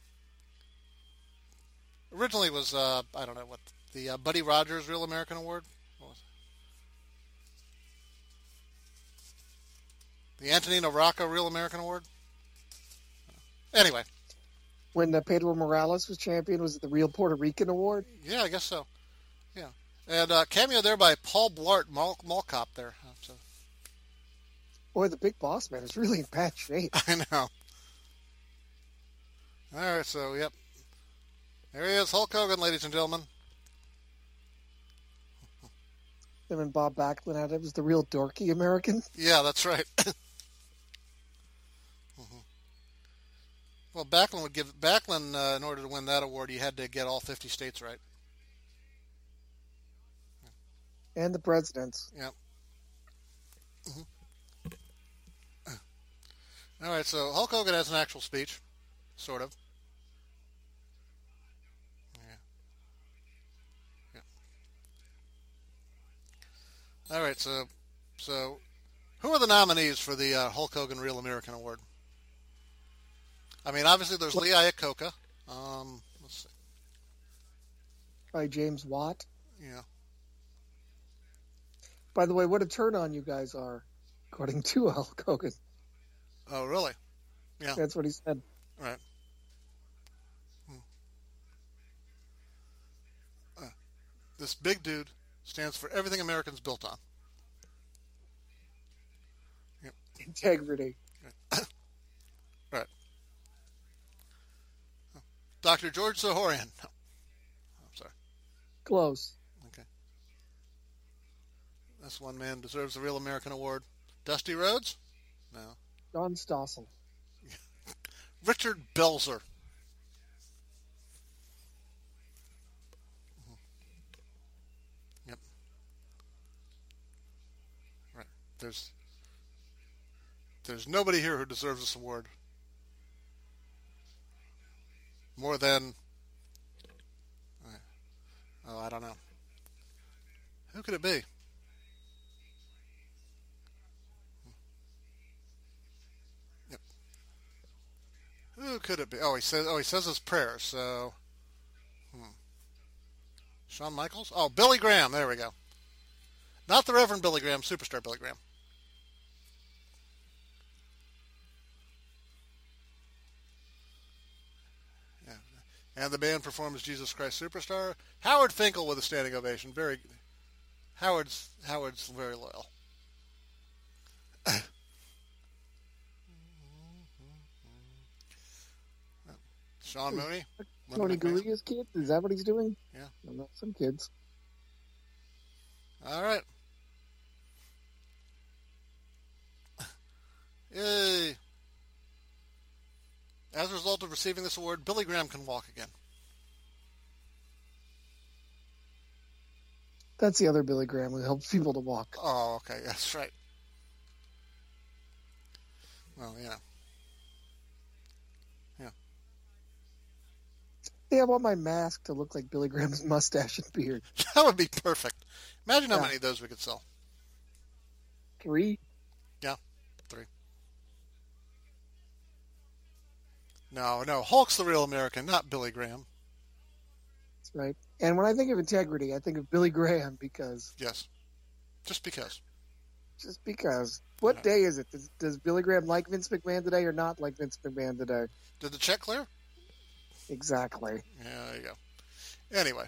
originally was, I don't know what, the Buddy Rogers Real American Award? What was it? The Antonino Rocca Real American Award? Anyway. When Pedro Morales was champion, was it the Real Puerto Rican Award? Yeah, I guess so. Yeah. And cameo there by Paul Blart, Mall Cop there. So. Boy, the Big Boss Man is really in bad shape. I know. All right, so, yep. There he is, Hulk Hogan, ladies and gentlemen. Him and Bob Backlund had it was the Real Dorky American. Yeah, that's right. Well, Backlund, in order to win that award, he had to get all 50 states right. And the presidents. Yep. All right, so Hulk Hogan has an actual speech, sort of. Yeah. All right, so who are the nominees for the Hulk Hogan Real American Award? I mean, obviously there's Lee Iacocca. Let's see. By James Watt. Yeah. By the way, what a turn on you guys are, according to Hulk Hogan. Oh, really? Yeah. That's what he said. Right. This big dude stands for everything Americans built on. Yep. Integrity. Right. Dr. George Zahorian. No. I'm sorry. Close. Okay. This one man deserves the Real American Award. Dusty Rhodes? No. Don Stossel. Richard Belzer. Yep. Right. There's nobody here who deserves this award more than, I don't know. Who could it be? could it be? Oh, he says his prayers. So, Shawn Michaels. Oh, Billy Graham. There we go. Not the Reverend Billy Graham, superstar Billy Graham. Yeah. And the band performs Jesus Christ Superstar. Howard Finkel with a standing ovation. Howard's very loyal. Sean Mooney. Tony Gurria's kid? Is that what he's doing? Yeah. Well, some kids. All right. Yay. As a result of receiving this award, Billy Graham can walk again. That's the other Billy Graham who helps people to walk. Oh, okay. That's right. Well, yeah. Yeah, I want my mask to look like Billy Graham's mustache and beard. That would be perfect. Imagine how many of those we could sell. 3? Yeah, 3. No, Hulk's the real American, not Billy Graham. That's right. And when I think of integrity, I think of Billy Graham because... Yes. Just because. Just because. What day is it? Does Billy Graham like Vince McMahon today or not like Vince McMahon today? Did the check clear? Exactly. Yeah, there you go. Anyway.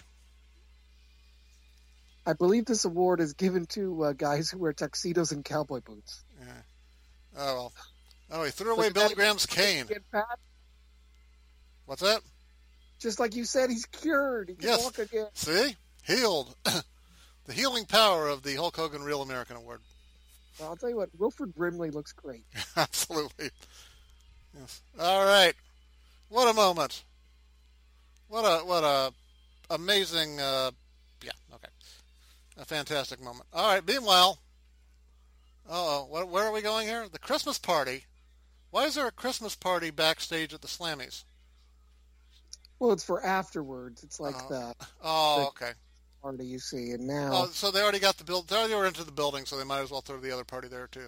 I believe this award is given to guys who wear tuxedos and cowboy boots. Yeah. Oh, well. Oh, he threw away Billy Graham's cane. What's that? Just like you said, he's cured. He can walk again. See? Healed. The healing power of the Hulk Hogan Real American Award. Well, I'll tell you what, Wilford Brimley looks great. Absolutely. Yes. All right. What a moment. What a amazing, a fantastic moment. All right, meanwhile, where are we going here? The Christmas party. Why is there a Christmas party backstage at the Slammies? Well, it's for afterwards. It's like the okay. Party you see, and now... Oh, so they already got the build. They already were into the building, so they might as well throw the other party there, too.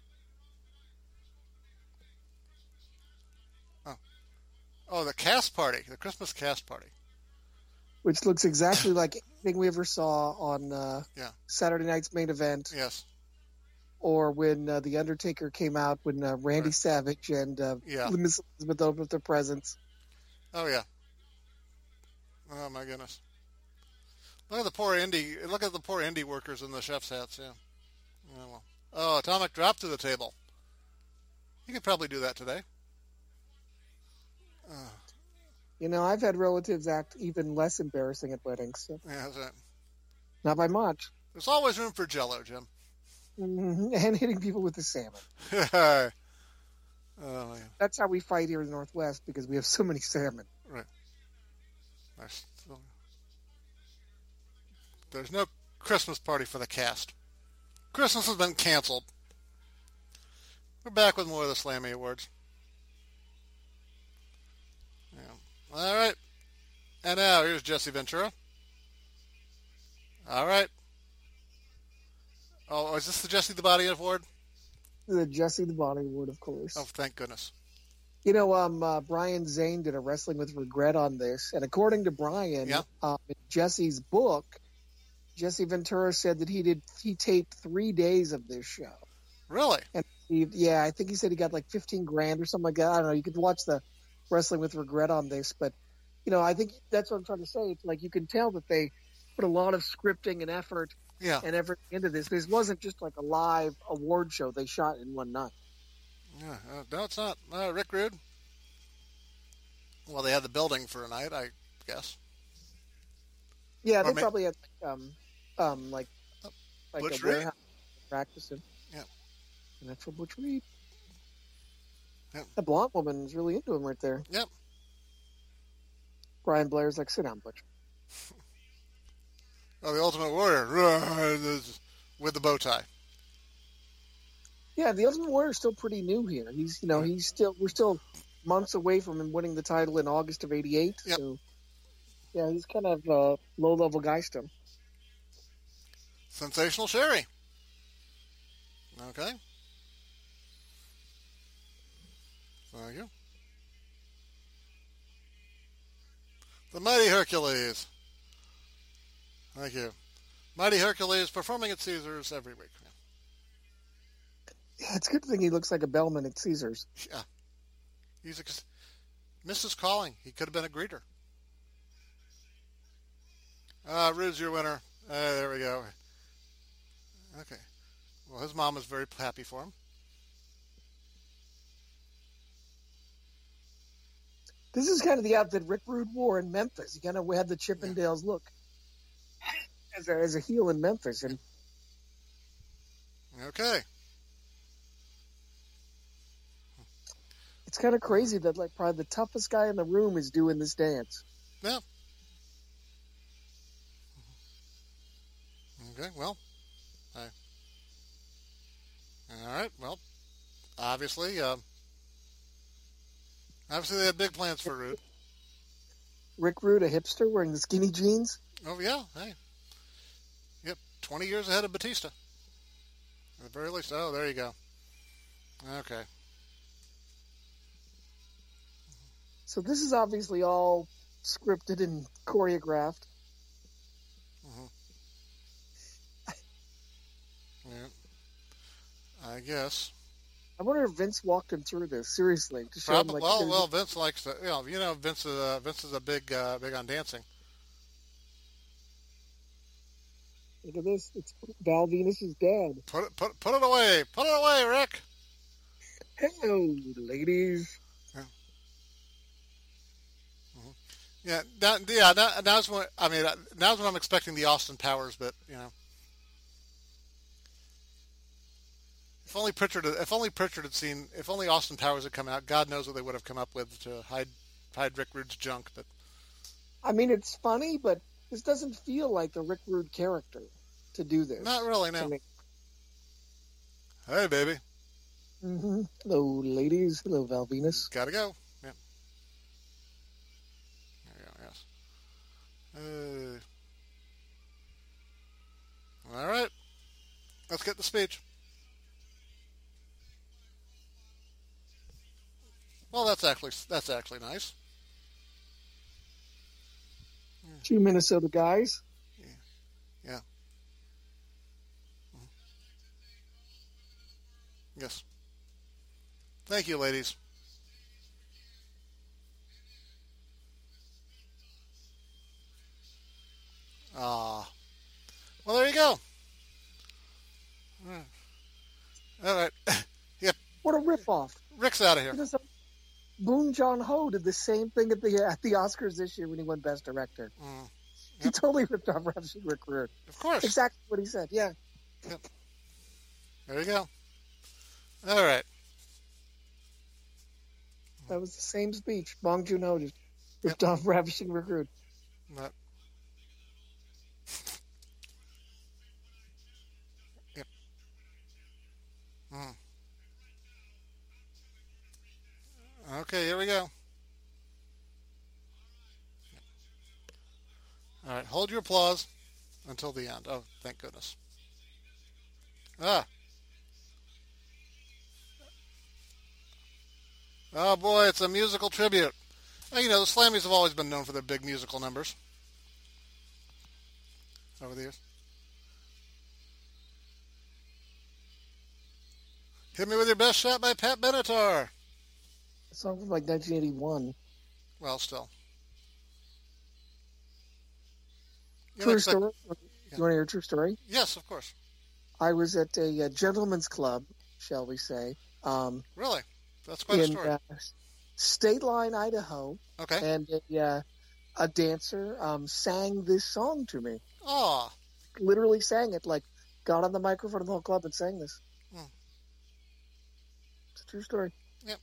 Oh, the cast party, the Christmas cast party. Which looks exactly like anything we ever saw on Saturday night's main event. Yes. Or when The Undertaker came out, when Randy Savage and Miss Elizabeth opened up their presents. Oh, yeah. Oh, my goodness. Look at the poor indie workers in the chef's hats, yeah. Oh, well. Oh, atomic drop to the table. You could probably do that today. You know, I've had relatives act even less embarrassing at weddings. So. Yeah, that's right. Not by much. There's always room for Jell-O, Jim. Mm-hmm. And hitting people with the salmon. Oh, man. That's how we fight here in the Northwest, because we have so many salmon. Right. There's no Christmas party for the cast. Christmas has been canceled. We're back with more of the Slammy Awards. Yeah. All right. And now, here's Jesse Ventura. All right. Oh, is this the Jesse the Body Award? The Jesse the Body Award, of course. Oh, thank goodness. You know, Brian Zane did a Wrestling with Regret on this, and according to Brian, in Jesse's book, Jesse Ventura said that he taped 3 days of this show. Really? And I think he said he got like $15,000 or something like that. I don't know. You could watch the Wrestling with Regret on this, but you know, I think that's what I'm trying to say. It's like you can tell that they put a lot of scripting and effort and everything into this. This wasn't just like a live award show they shot in one night. Yeah, no, it's not. Rick Rude. Well, they had the building for a night, I guess. Yeah, they probably had like Butch a warehouse practicing. Yeah, and that's for Butch Reed. Yep. That blonde woman is really into him right there. Yep. Brian Blair's like, sit down, Butch. Oh, the Ultimate Warrior with the bow tie. Yeah, the Ultimate Warrior is still pretty new here. We're still months away from him winning the title in August of '88. Yep. So, yeah, he's kind of a low-level guy still. Sensational Sherry. Okay. Thank you. The Mighty Hercules. Thank you. Mighty Hercules performing at Caesars every week. Yeah, it's a good thing he looks like a bellman at Caesars. Yeah. He's Mrs. Calling. He could have been a greeter. Rude's your winner. There we go. Okay. Well, his mom was very happy for him. This is kind of the outfit Rick Rude wore in Memphis. He kind of had the Chippendales look as a heel in Memphis. And okay. It's kind of crazy that like probably the toughest guy in the room is doing this dance. Yeah. Okay, well. All right, well, obviously they had big plans for Rude. Rick Rude, a hipster wearing the skinny jeans? Oh, yeah, hey. Yep, 20 years ahead of Batista. At the very least. Oh, there you go. Okay. So this is obviously all scripted and choreographed. Mm-hmm. Yeah. I guess. I wonder if Vince walked him through this seriously to show him. Like, well, Vince likes to. Vince is a big on dancing. Look at this. It's Val Venus's dad. Put it away. Put it away, Rick. Hello, ladies. Yeah. Now's when I'm expecting the Austin Powers bit. You know. If only Pritchard had seen. If only Austin Powers had come out, God knows what they would have come up with to hide Rick Rude's junk. But I mean, it's funny, but this doesn't feel like the Rick Rude character to do this. Not really, no. Hey, baby. Mm-hmm. Hello, ladies. Hello, Val Venus. Gotta go. Yeah. There you go. Yes. All right. Let's get the speech. Well, that's actually nice. 2 Minnesota guys. Yeah. Yes. Thank you, ladies. Well, there you go. All right. Yep. What a ripoff. Rick's out of here. Boon Joon-ho did the same thing at the Oscars this year when he won Best Director. Yep. He totally ripped off Ravishing Rick Rude. Of course. Exactly what he said, yeah. Yep. There you go. All right. That was the same speech. Bong Joon-ho just ripped off Ravishing Rick Rude. Yep. Okay, here we go. All right, hold your applause until the end. Oh, thank goodness. Oh, boy, it's a musical tribute. The Slammies have always been known for their big musical numbers over the years. Hit Me With Your Best Shot by Pat Benatar. A song from like 1981. Well, still. True story? You want to hear a true story? Yes, of course. I was at a gentleman's club, shall we say. Really? That's quite a story. State Line, Idaho. Okay. And a dancer sang this song to me. Oh. Literally sang it, like got on the microphone in the whole club and sang this. It's a true story. Yep.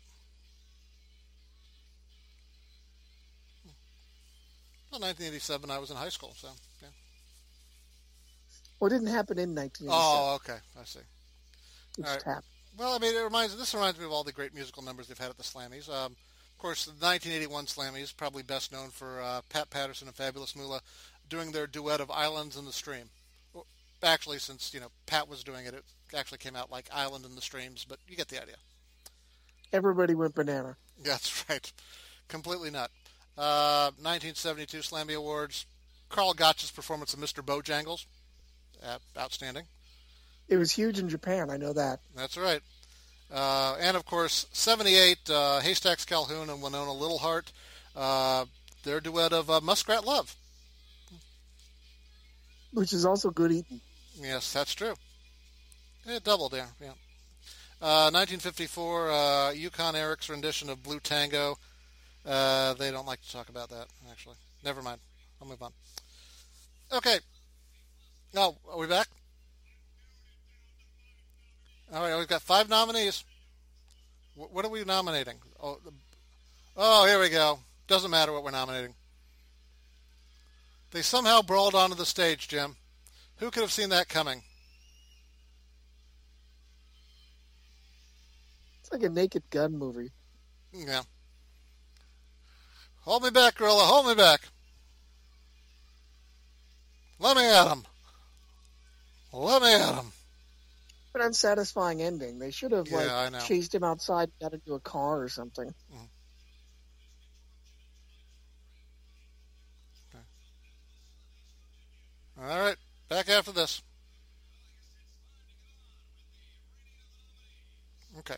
Well, 1987, I was in high school, so, yeah. Well, it didn't happen in 1987. Oh, okay. I see. It just happened. Well, I mean, this reminds me of all the great musical numbers they've had at the Slammies. Of course, the 1981 Slammies, probably best known for Pat Patterson and Fabulous Moolah doing their duet of Islands in the Stream. Well, actually, since, Pat was doing it, it actually came out like Island in the Streams, but you get the idea. Everybody went banana. That's right. Completely nut. 1972 Slammy Awards. Carl Gotch's performance of Mr. Bojangles. Outstanding. It was huge in Japan, I know that. That's right. And, of course, 78, Haystacks Calhoun and Winona Littleheart. Their duet of Muskrat Love. Which is also good eating. Yes, that's true. Double there, yeah. 1954, Yukon Eric's rendition of Blue Tango. They don't like to talk about that, actually. Never mind. I'll move on. Okay. Oh, are we back? All right, we've got 5 nominees. What are we nominating? Oh, here we go. Doesn't matter what we're nominating. They somehow brawled onto the stage, Jim. Who could have seen that coming? It's like a Naked Gun movie. Yeah. Hold me back, Gorilla. Hold me back. Let me at him. Let me at him. An unsatisfying ending. They should have chased him outside, got into a car or something. Mm-hmm. Okay. All right, back after this. Okay.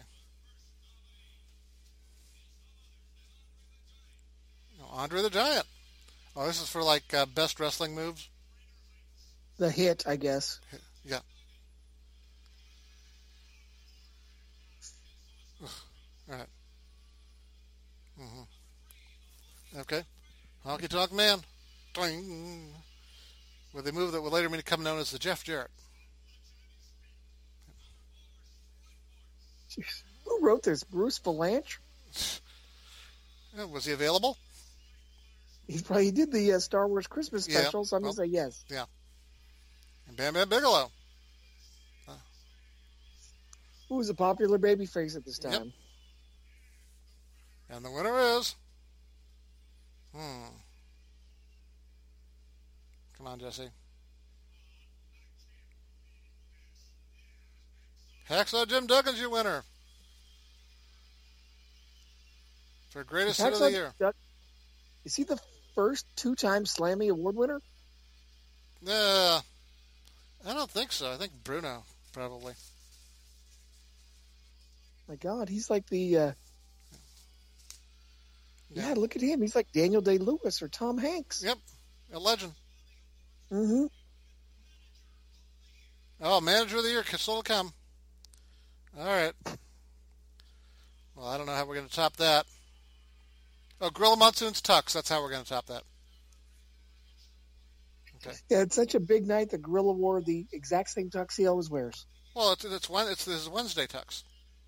Andre the Giant. Oh, this is for best wrestling moves. The hit, I guess. Yeah. All right. Mm-hmm. Okay. Honky Tonk Man. Ding. With a move that would later become known as the Jeff Jarrett. Jeez. Who wrote this? Bruce Valanche? Was he available? He did the Star Wars Christmas special, so I'm going to say yes. Yeah. And Bam Bam Bigelow. Who was a popular babyface at this time. Yep. And the winner is... Come on, Jesse. Hacksaw Jim Duggan's your winner. For Greatest Hit of the Year. Is he the first 2-time Slammy Award winner? I don't think so. I think Bruno, probably. My God, he's like the... Yeah, look at him. He's like Daniel Day-Lewis or Tom Hanks. Yep, a legend. Mm-hmm. Oh, Manager of the Year, still to come. All right. Well, I don't know how we're going to top that. Oh, Gorilla Monsoon's Tux. That's how we're going to top that. Okay. Yeah, it's such a big night that Gorilla wore the exact same tux he always wears. Well, this is Wednesday Tux.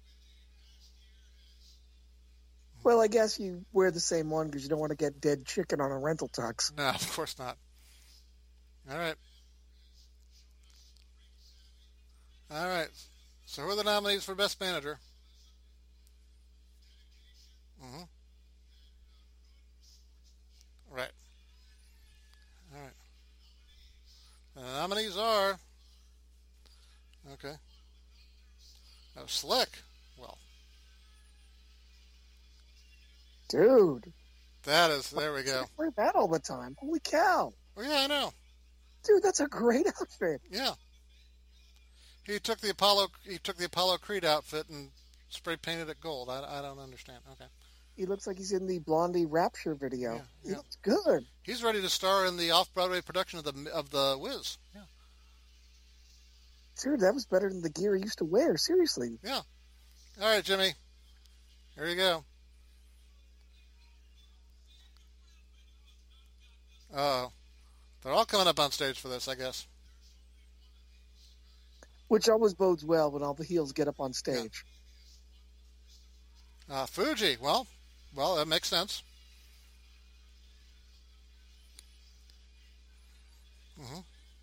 Well, I guess you wear the same one because you don't want to get dead chicken on a rental tux. No, of course not. All right. All right. So who are the nominees for Best Manager? Mm-hmm. Right. All right. And the nominees are... Okay. Oh, Slick. Well. Dude. There we go. I wear that all the time. Holy cow. Oh, yeah, I know. Dude, that's a great outfit. Yeah. He took the Apollo Creed outfit and spray painted it gold. I don't understand. Okay. He looks like he's in the Blondie Rapture video. Yeah. He looks good. He's ready to star in the off-Broadway production of the Wiz. Yeah. Dude, that was better than the gear he used to wear. Seriously. Yeah. All right, Jimmy. Here you go. Uh-oh. They're all coming up on stage for this, I guess. Which always bodes well when all the heels get up on stage. Yeah. Fuji. Well, that makes sense. Mm-hmm.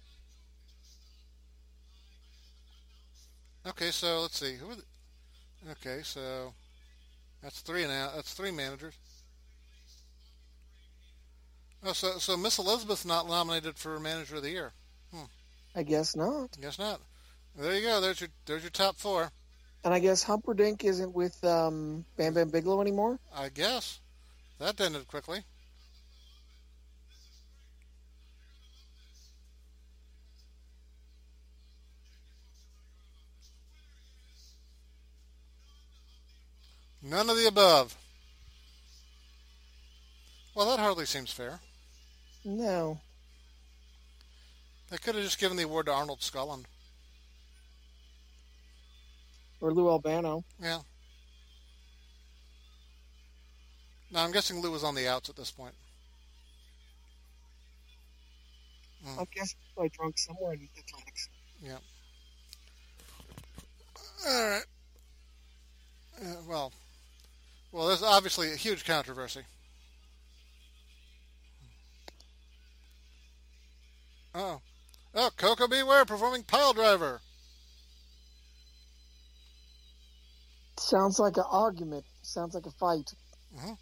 Okay, so let's see. Okay, so that's three now. That's 3 managers. Oh, so Miss Elizabeth's not nominated for Manager of the Year. I guess not. Guess not. There you go. There's your top 4. And I guess Humperdinck isn't with Bam Bam Bigelow anymore? I guess. That ended quickly. None of the above. Well, that hardly seems fair. No. They could have just given the award to Arnold Scullen. Or Lou Albano. Yeah. Now, I'm guessing Lou was on the outs at this point. I'm guessing I drunk somewhere in athletics. Yeah. All right. Well, there's obviously a huge controversy. Oh, Coco Beware performing Pile Driver. Sounds like an argument. Sounds like a fight. Mm-hmm.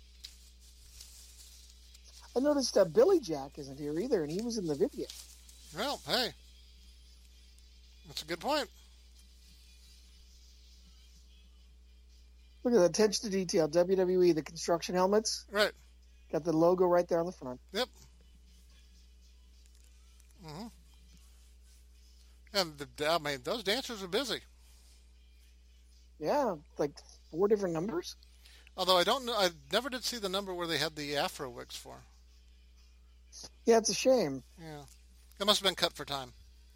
I noticed that Billy Jack isn't here either, and he was in the video. Well, hey, that's a good point. Look at the attention to detail. WWE, the construction helmets. Right. Got the logo right there on the front. Yep. Mm-hmm. And those dancers are busy. Yeah, like 4 different numbers. Although I never did see the number where they had the Afro wigs for. Yeah, it's a shame. Yeah. It must have been cut for time.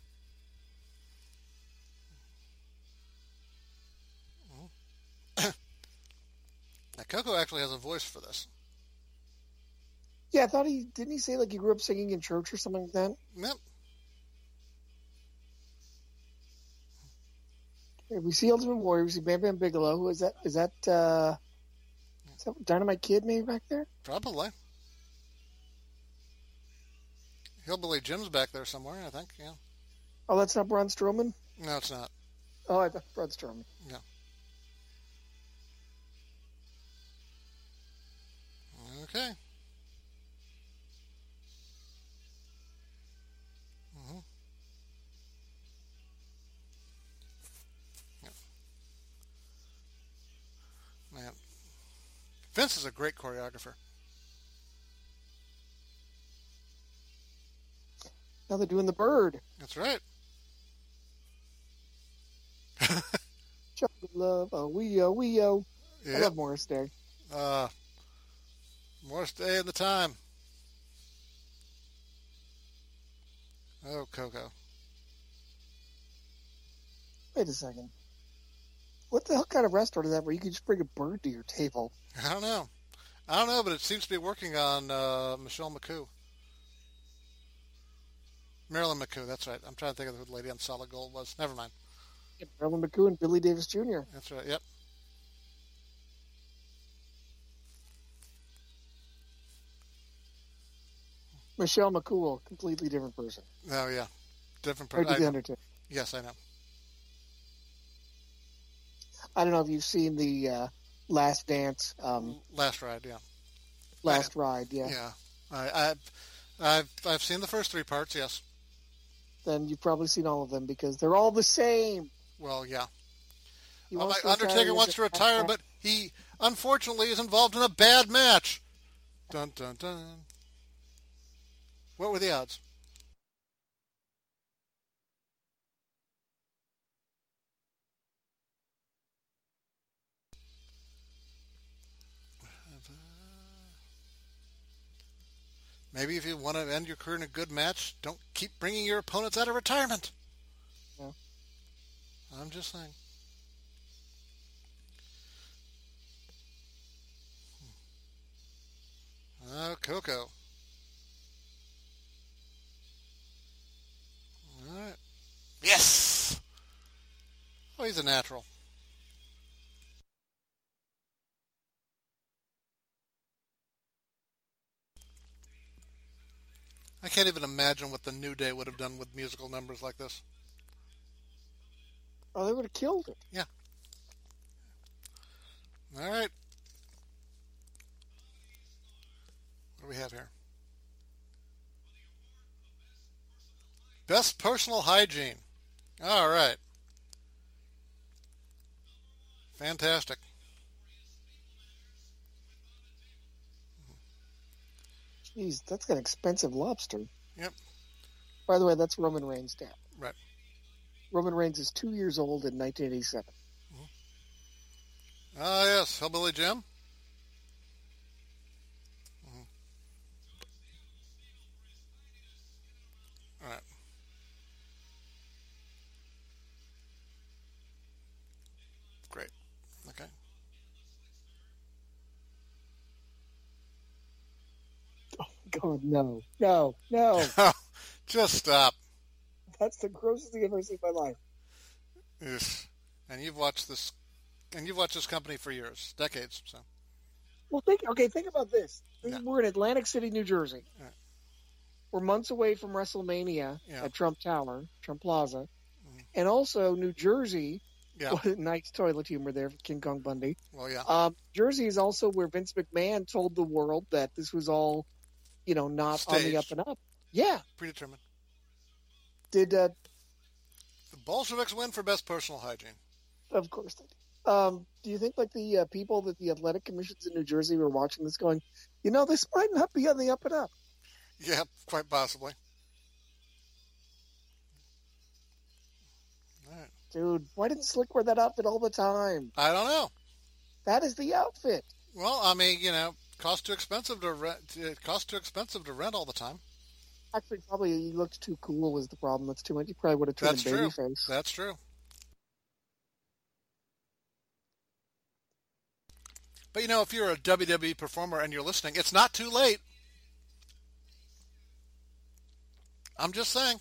Now, Coco actually has a voice for this. Yeah, I thought didn't he say like he grew up singing in church or something like that? Yep. Okay, we see Ultimate Warrior, we see Bam Bam Bigelow. Who is that? Is that Dynamite Kid maybe back there? Probably. Hillbilly Jim's back there somewhere, I think, yeah. Oh, that's not Braun Strowman? No, it's not. Oh, I thought Braun Strowman. Yeah. Okay. Mm-hmm. Yeah. Man. Vince is a great choreographer. Now they're doing the bird. That's right. Chocolate love, wee-o. Yep. I love Morris Day. Morris Day and the time. Oh, Coco. Wait a second. What the hell kind of restaurant is that where you can just bring a bird to your table? I don't know, but it seems to be working on Michelle McCoo. Marilyn McCoo, that's right. I'm trying to think of who the lady on Solid Gold was. Never mind. Yeah, Marilyn McCoo and Billy Davis Jr. That's right, yep. Michelle McCool, completely different person. Oh, yeah. Different Or person. The Undertaker. Yes, I know. I don't know if you've seen the Last Dance. Last Ride, yeah. Last Ride, yeah. Yeah. I've seen the first 3 parts, yes. Then you've probably seen all of them because they're all the same. Well, yeah. Undertaker wants to retire, but he unfortunately is involved in a bad match. Dun, dun, dun. What were the odds? Maybe if you want to end your career in a good match, don't keep bringing your opponents out of retirement. Yeah. I'm just saying. Oh, Coco. All right. Yes! Oh, he's a natural. I can't even imagine what the New Day would have done with musical numbers like this. Oh, they would have killed it. Yeah. All right. What do we have here? Best personal hygiene. All right. Fantastic. Jeez, that's an expensive lobster. Yep. By the way, that's Roman Reigns' dad. Right. Roman Reigns is 2 years old in 1987. Oh, yes, Hillbilly Jim. All right. Great. Okay. Oh, God, no. No, no. Just stop. That's the grossest thing I've ever seen in my life. Yes. And you've watched this company for years, decades. So. Well, think about this. We're in Atlantic City, New Jersey. Yeah. We're months away from WrestleMania at Trump Tower, Trump Plaza. And also New Jersey. Yeah. What a nice toilet humor there for King Kong Bundy. Well, yeah. Jersey is also where Vince McMahon told the world that this was all, not staged. on the up and up. Yeah. Predetermined. Did the Bolsheviks win for best personal hygiene? Of course they did. Do you think the people that the athletic commissions in New Jersey were watching this going, this might not be on the up and up? Yeah, quite possibly. All right. Dude, why didn't Slick wear that outfit all the time? I don't know. That is the outfit. Well, I mean, cost too expensive to rent. It costs too expensive to rent all the time. Actually, probably he looked too cool was the problem. That's too much. He probably would have turned babyface. That's true. But if you're a WWE performer and you're listening, it's not too late. I'm just saying.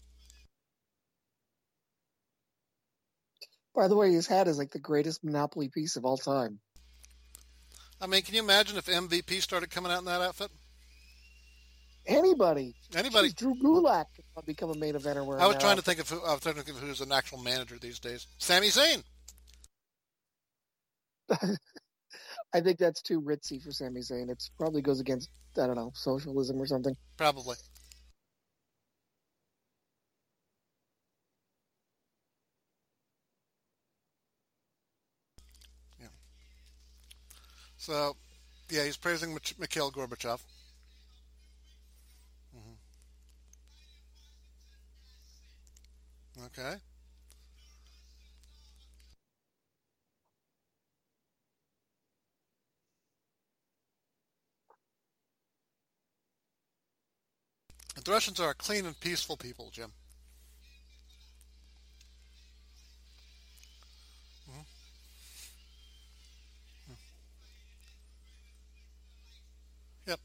By the way, his hat is like the greatest Monopoly piece of all time. I mean, can you imagine if MVP started coming out in that outfit? Anybody. Jeez, Drew Gulak could become a main eventer wearing I was trying to think of who's an actual manager these days. Sami Zayn. I think that's too ritzy for Sami Zayn. It probably goes against, I don't know, socialism or something. Probably. Yeah. So, yeah, he's praising Mikhail Gorbachev. Okay. The Russians are a clean and peaceful people, Jim. Yep.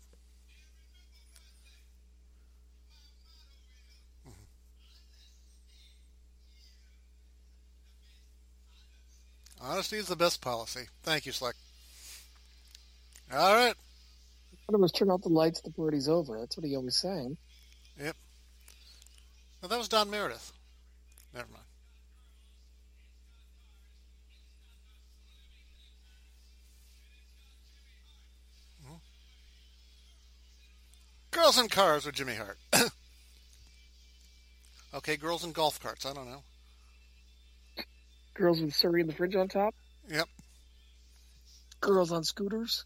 Honesty is the best policy. Thank you, Slick. All right. One of us turn out the lights, the party's over. That's what he always sang. Yep. Well, that was Don Meredith. Never mind. Girls in Cars with Jimmy Hart. Okay, girls in golf carts. I don't know. Girls with Surrey in the fridge on top? Yep. Girls on scooters?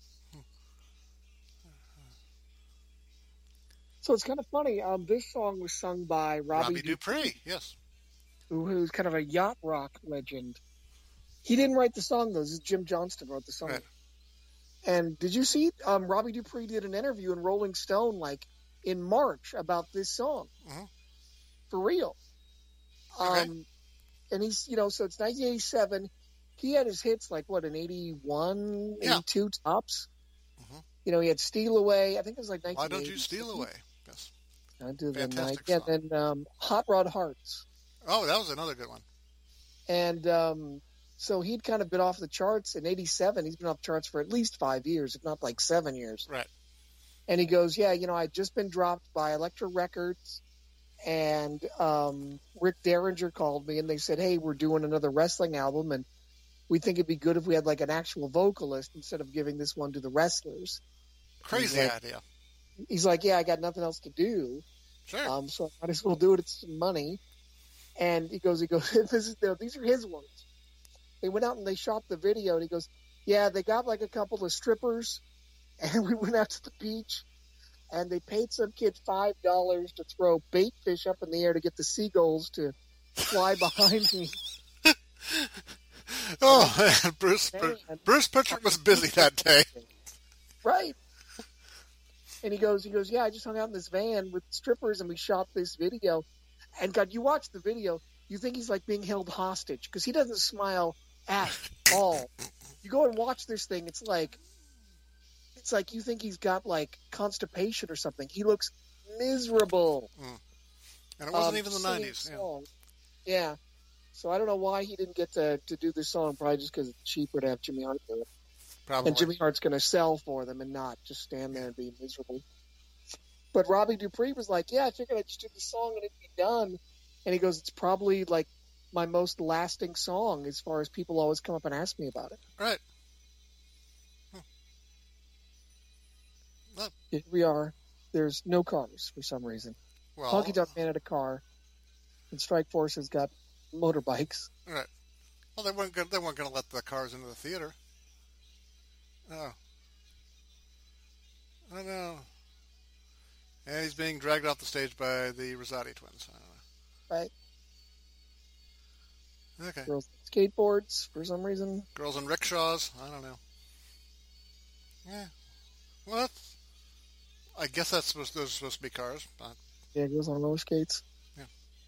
So it's kind of funny. This song was sung by Robbie Dupree. Yes. Who's kind of a yacht rock legend. He didn't write the song, though. This is Jim Johnston wrote the song. Right. And did you see Robbie Dupree did an interview in Rolling Stone in March about this song? Mm-hmm. For real. Okay. And he's, so it's 1987. He had his hits in 81, 82 tops. Mm-hmm. He had Steal Away. I think it was 1980. Why Don't You Steal Away? Yes. I do the night. Fantastic Yeah, song. then Hot Rod Hearts. Oh, that was another good one. And so he'd kind of been off the charts in 87. He's been off the charts for at least 5 years, if not 7 years. Right. And he goes, yeah, I'd just been dropped by Elektra Records. And Rick Derringer called me and they said, hey, we're doing another wrestling album and we think it'd be good if we had an actual vocalist instead of giving this one to the wrestlers. Crazy idea. He's like, yeah, I got nothing else to do. Sure. So I might as well do it. It's some money. And he goes, these are his words. They went out and they shot the video and he goes, yeah, they got a couple of strippers and we went out to the beach. And they paid some kid $5 to throw bait fish up in the air to get the seagulls to fly behind me. Oh, man, Bruce Pritchard was busy that day. Right. And he goes, yeah, I just hung out in this van with strippers and we shot this video. And God, you watch the video, you think he's like being held hostage because he doesn't smile at all. You go and watch this thing, it's like you think he's got like constipation or something. He looks miserable. And it wasn't even the 90s. Yeah. So I don't know why he didn't get to do this song, probably just because it's cheaper to have Jimmy Hart do it. Probably. And Jimmy Hart's going to sell for them and not just stand there and be miserable. But Robbie Dupree was like, yeah, I figured I'd just do the song and it'd be done. And he goes, it's probably like my most lasting song as far as people always come up and ask me about it. Right. Here we are. There's no cars for some reason. Well, Honky Tonk Man had a car, and Strike Force has got motorbikes. Right. Well, they weren't going to let the cars into the theater. Oh. I know. And he's being dragged off the stage by the Rosati twins. Right. Okay. Girls on skateboards for some reason. Girls in rickshaws. I don't know. Yeah. Well, I guess those are supposed to be cars. But... Yeah, girls on roller skates. Yeah.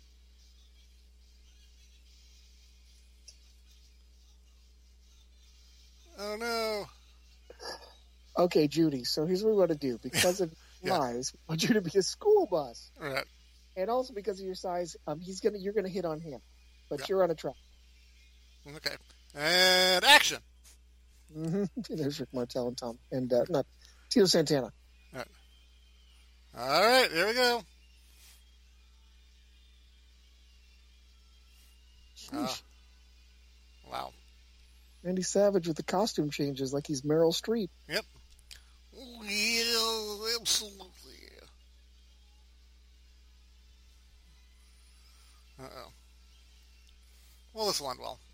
Oh, no. Okay, Judy, so here's what we want to do. Because of size, we want you to be a school bus. Right. And also because of your size, you're gonna hit on him. But you're on a track. Okay. And action. Mm-hmm. There's Rick Martel and Tom. And not Tito Santana. All right, here we go. Wow. Randy Savage with the costume changes like he's Meryl Streep. Yep. Yeah, absolutely. Uh-oh. Well, this will end well.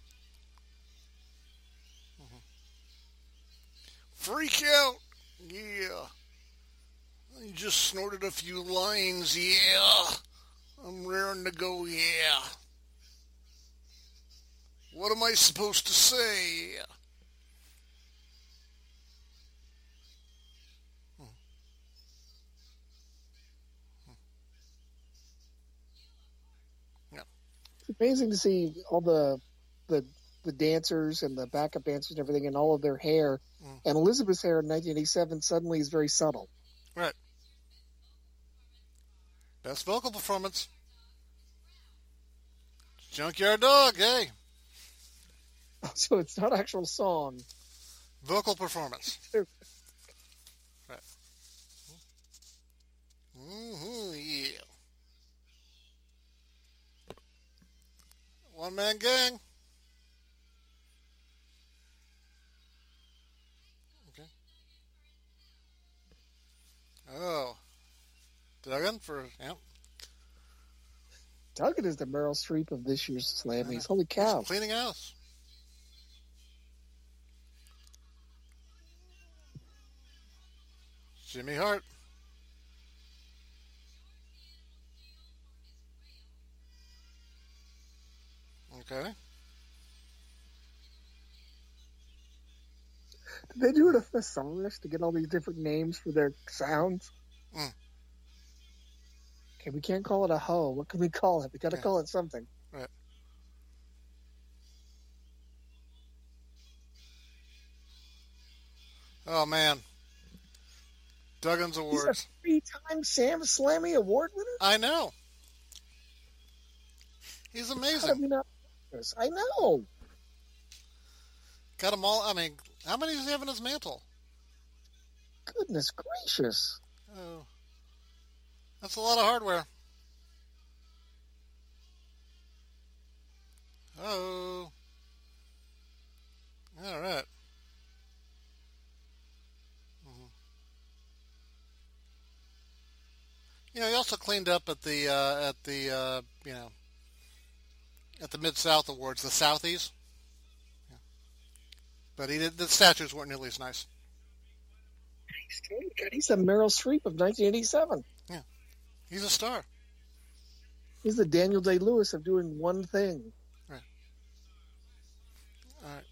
Freak out! Yeah. I just snorted a few lines, yeah. I'm raring to go, yeah. What am I supposed to say? It's amazing to see all the dancers and the backup dancers and everything and all of their hair. And Elizabeth's hair in 1987 suddenly is very subtle. Right. Best vocal performance. Junkyard Dog, hey. So it's not actual song. Vocal performance. Right. Yeah. One man gang. Okay. Oh. Duggan for, yeah. Duggan is the Meryl Streep of this year's Slammies. Holy cow. He's cleaning house. Jimmy Hart. Okay. Did they do a thesaurus to get all these different names for their sounds? Okay, we can't call it a hoe. What can we call it? We got to call it something. Right. Oh, man. Duggan's Awards. He's a 3-time Sam Slammy Award winner? I know. He's amazing. I know. Got them all. I mean, how many does he have in his mantle? Goodness gracious. Oh. That's a lot of hardware. Oh. All right. You know, he also cleaned up at the Mid-South Awards, the Southies. Yeah. But the statues weren't nearly as nice. He's the Meryl Streep of 1987. Yeah. He's a star. He's the Daniel Day-Lewis of doing one thing. Right. All right.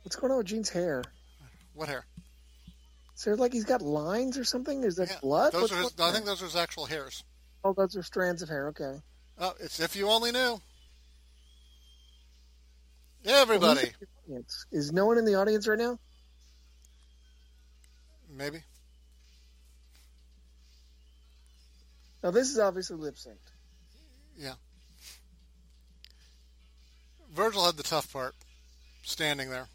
What's going on with Gene's hair? What hair? Is there like he's got lines or something? Is that blood? Those are I think those are his actual hairs. Oh, those are strands of hair. Okay. Oh, it's If You Only Knew. Everybody. Well, is no one in the audience right now? Maybe. Now, this is obviously lip-synced. Yeah. Virgil had the tough part, standing there.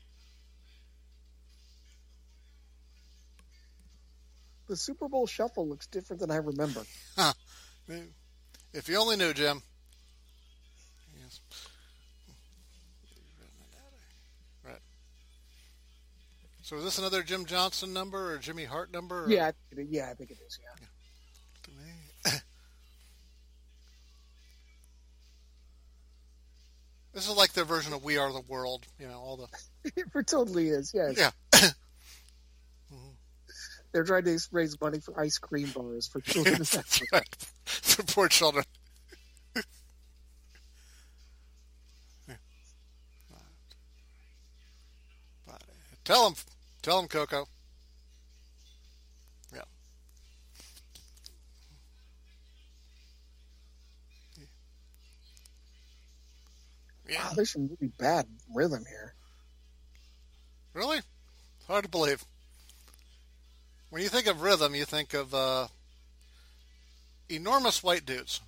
The Super Bowl shuffle looks different than I remember. Huh. If you only knew, Jim. Yes. Right. So is this another Jim Johnson number or Jimmy Hart number? Or? Yeah, I think it is, yeah. This is like their version of We Are the World, all the... It totally is, yes. Yeah. They're trying to raise money for ice cream bars for children. Yes, that's right. For poor children. Tell him, Coco. Yeah. Wow, there's some really bad rhythm here. Really? It's hard to believe. When you think of rhythm, you think of enormous white dudes.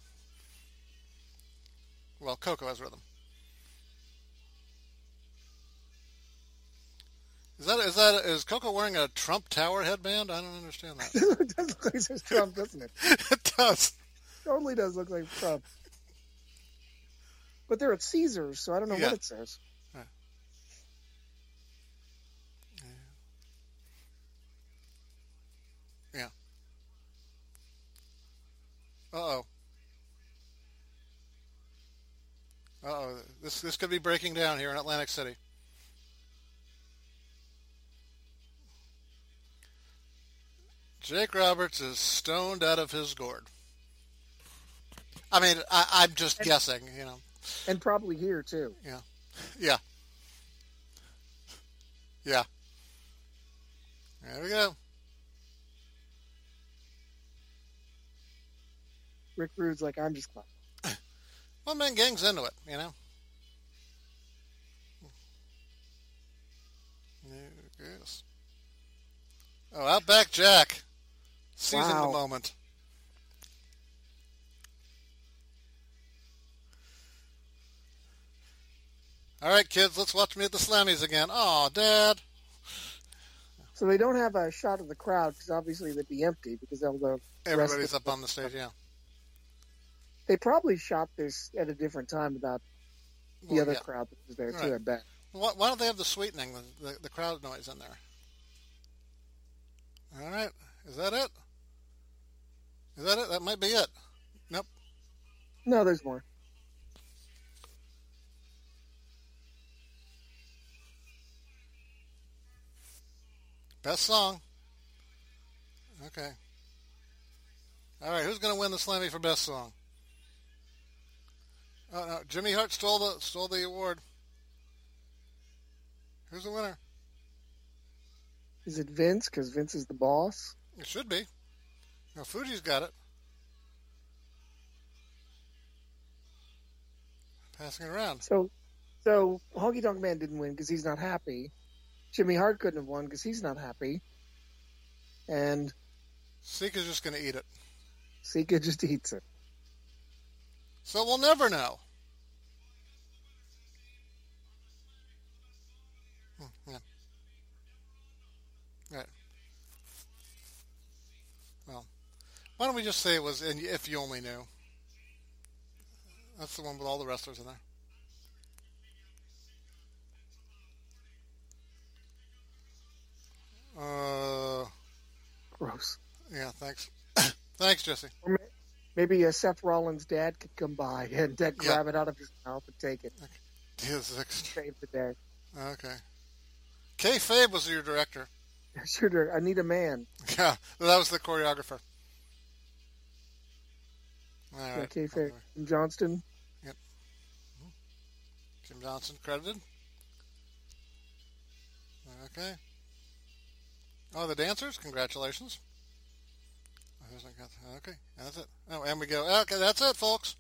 Well, Coco has rhythm. Is Coco wearing a Trump Tower headband? I don't understand that. It does look like it says Trump, doesn't it? It does. Totally does look like Trump. But they're at Caesars, so I don't know what it says. Yeah. Uh-oh. This could be breaking down here in Atlantic City. Jake Roberts is stoned out of his gourd. I mean, I'm just guessing, And probably here, too. Yeah. Yeah. Yeah. There we go. Rick Rude's like, I'm just clapping. Well, man, gang's into it, Yes. Oh, Outback Jack. Seizing the moment. All right, kids, let's watch me at the Slammies again. Oh, Dad. So they don't have a shot of the crowd because obviously they'd be empty because all the everybody's up on the stage, yeah. They probably shot this at a different time without the other crowd that was there, too, I bet. Why don't they have the sweetening, the crowd noise in there? All right. Is that it? Is that it? That might be it. Nope. No, there's more. Best song. Okay. All right. Who's going to win the Slammy for best song? Oh no, Jimmy Hart stole the award. Who's the winner? Is it Vince? Because Vince is the boss. It should be. No, Fuji's got it. Passing it around. So Honky Tonk Man didn't win because he's not happy. Jimmy Hart couldn't have won because he's not happy. And Sika's just going to eat it. Sika just eats it. So we'll never know. Yeah. Right. Well, why don't we just say it was If You Only Knew? That's the one with all the wrestlers in there. Gross. Yeah, thanks. Thanks, Jesse. Or maybe Seth Rollins' dad could come by and grab it out of his mouth and take it. Save the day. Okay. Kayfabe was your director. Sure, I need a man. Yeah, that was the choreographer. All right. Kayfabe. Jim Johnston. Yep. Jim Johnson credited. Okay. Oh, the dancers? Congratulations. Okay, that's it. Oh, and we go. Okay, that's it, folks.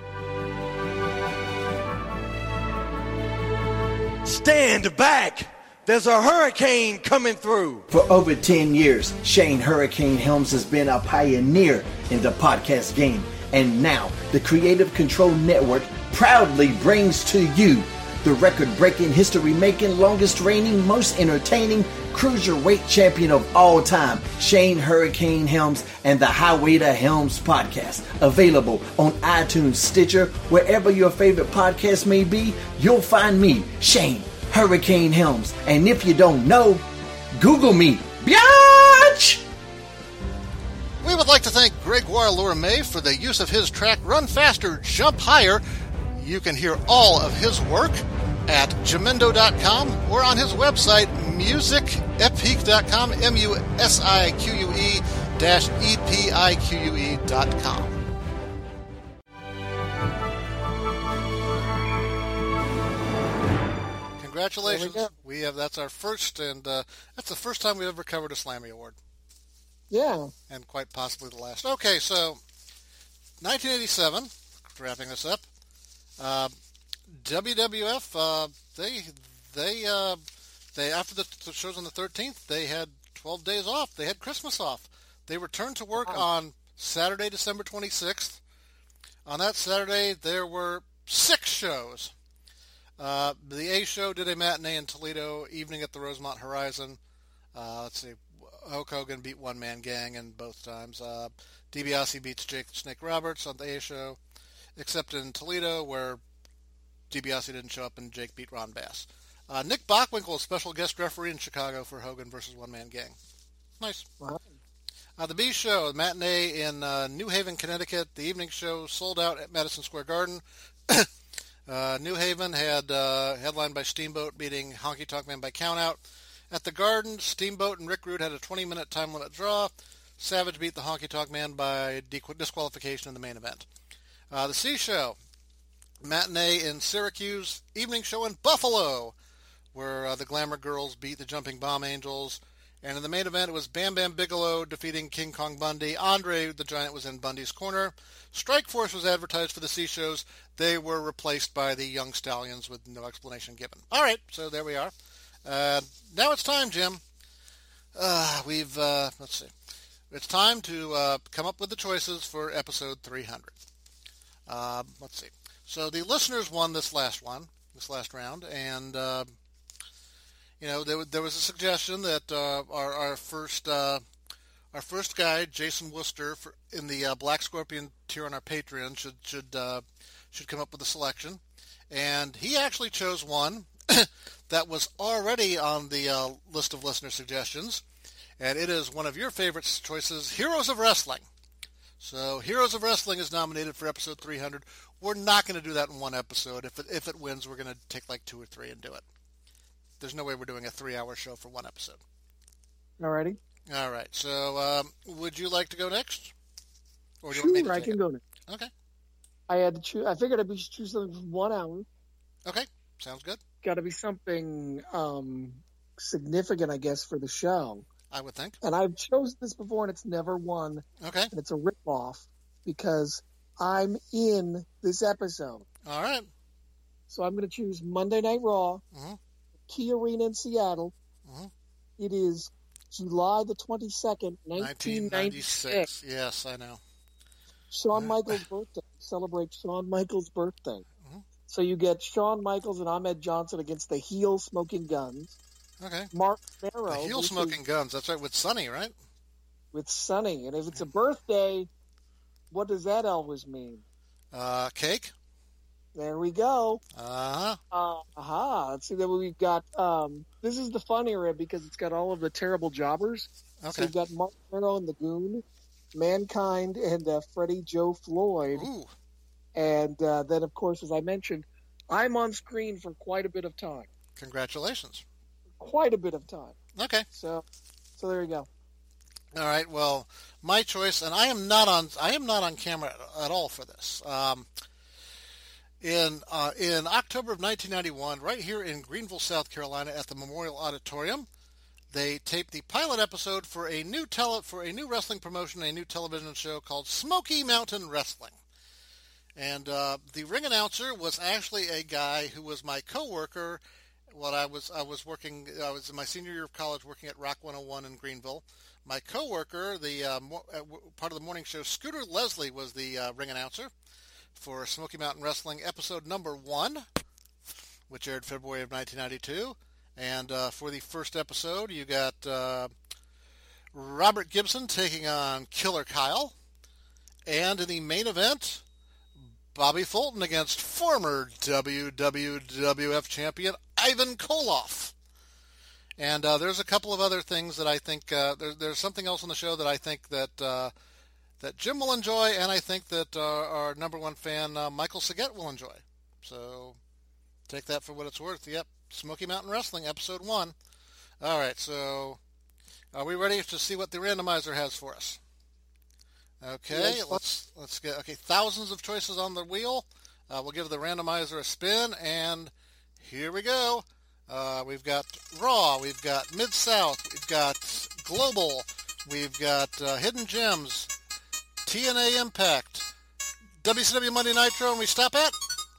Stand back! There's a hurricane coming through! For over 10 years, Shane Hurricane Helms has been a pioneer in the podcast game. And now, the Creative Control Network proudly brings to you the record-breaking, history-making, longest-reigning, most entertaining cruiserweight champion of all time, Shane Hurricane Helms and the Highway to Helms podcast. Available on iTunes, Stitcher, wherever your favorite podcast may be, you'll find me, Shane Hurricane Helms. And if you don't know, Google me. Biatch! We would like to thank Gregoire Lourmet for the use of his track Run Faster, Jump Higher. You can hear all of his work at Jamendo.com or on his website, musicepique.com, musique-epique.com. Congratulations. That's our first, and that's the first time we've ever covered a Slammy Award. Yeah. And quite possibly the last. Okay, so 1987, wrapping this up. WWF, they after the shows on the 13th, they had 12 days off. They had Christmas off. They returned to work on Saturday, December 26th. On that Saturday, there were 6 shows. The A show did a matinee in Toledo, evening at the Rosemont Horizon. Let's see, Hulk Hogan beat One Man Gang in both times. DiBiase beats Jake Snake Roberts on the A show, except in Toledo, where DiBiase didn't show up and Jake beat Ron Bass. Nick Bockwinkel, a special guest referee in Chicago for Hogan versus One Man Gang. Nice. Wow. The B show, the matinee in New Haven, Connecticut. The evening show sold out at Madison Square Garden. New Haven had headlined by Steamboat beating Honky Tonk Man by countout. At the Garden, Steamboat and Rick Rude had a 20-minute time limit draw. Savage beat the Honky Tonk Man by disqualification in the main event. The C show, matinee in Syracuse, evening show in Buffalo, where the Glamour Girls beat the Jumping Bomb Angels. And in the main event, it was Bam Bam Bigelow defeating King Kong Bundy. Andre the Giant was in Bundy's corner. Strike Force was advertised for the C shows. They were replaced by the Young Stallions with no explanation given. All right, so there we are. Now it's time, Jim. Let's see. It's time to come up with the choices for episode 300. Let's see. So the listeners won this last round, and there was a suggestion that our first guy, Jason Worcester, in the Black Scorpion tier on our Patreon, should come up with a selection, and he actually chose one that was already on the list of listener suggestions, and it is one of your favorite choices, Heroes of Wrestling. So Heroes of Wrestling is nominated for episode 300. We're not going to do that in one episode. If it wins, we're going to take like 2 or 3 and do it. There's no way we're doing a 3-hour show for one episode. Alrighty. All right. So would you like to go next? Or do you want me to I can go next. Okay. I had to choose. I figured I'd choose something for 1 hour. Okay. Sounds good. Got to be something significant, I guess, for the show. I would think. And I've chosen this before, and it's never won. Okay. And it's a ripoff because I'm in this episode. All right. So I'm going to choose Monday Night Raw, Key Arena in Seattle. It is July the 22nd, 1996. Yes, I know. Shawn Michaels' birthday. Celebrate Shawn Michaels' birthday. So you get Shawn Michaels and Ahmed Johnson against the heel Smoking Guns. Okay. Mark Merrow. The heel Smoking Guns. That's right, with Sonny, right? With Sonny. And if it's a birthday, what does that always mean? Cake. There we go. Uh-huh. Let's see, then we've got, this is the fun era because it's got all of the terrible jobbers. Okay. So you've got Mark Merrow and the Goon, Mankind, and Freddie Joe Floyd. Ooh. And then, of course, as I mentioned, I'm on screen for quite a bit of time. Congratulations. Quite a bit of time. Okay. So there you go. All right. Well, my choice, and I am not on camera at all for this. In October of 1991, right here in Greenville, South Carolina, at the Memorial Auditorium, they taped the pilot episode for a new wrestling promotion, a new television show called Smoky Mountain Wrestling. And the ring announcer was actually a guy who was my coworker when I was in my senior year of college working at Rock 101 in Greenville. My coworker, part of the morning show, Scooter Leslie, was the ring announcer for Smoky Mountain Wrestling episode number 1, which aired February of 1992. And for the first episode, you got Robert Gibson taking on Killer Kyle. And in the main event, Bobby Fulton against former WWF champion Ivan Koloff. And there's a couple of other things that I think, there's something else on the show that I think that Jim will enjoy, and I think that our number one fan, Michael Saget, will enjoy. So take that for what it's worth. Yep, Smoky Mountain Wrestling, episode 1. All right, so are we ready to see what the randomizer has for us? Okay, let's get, thousands of choices on the wheel. We'll give the randomizer a spin, and here we go. We've got Raw, we've got Mid-South, we've got Global, we've got Hidden Gems, TNA Impact, WCW Monday Nitro, and we stop at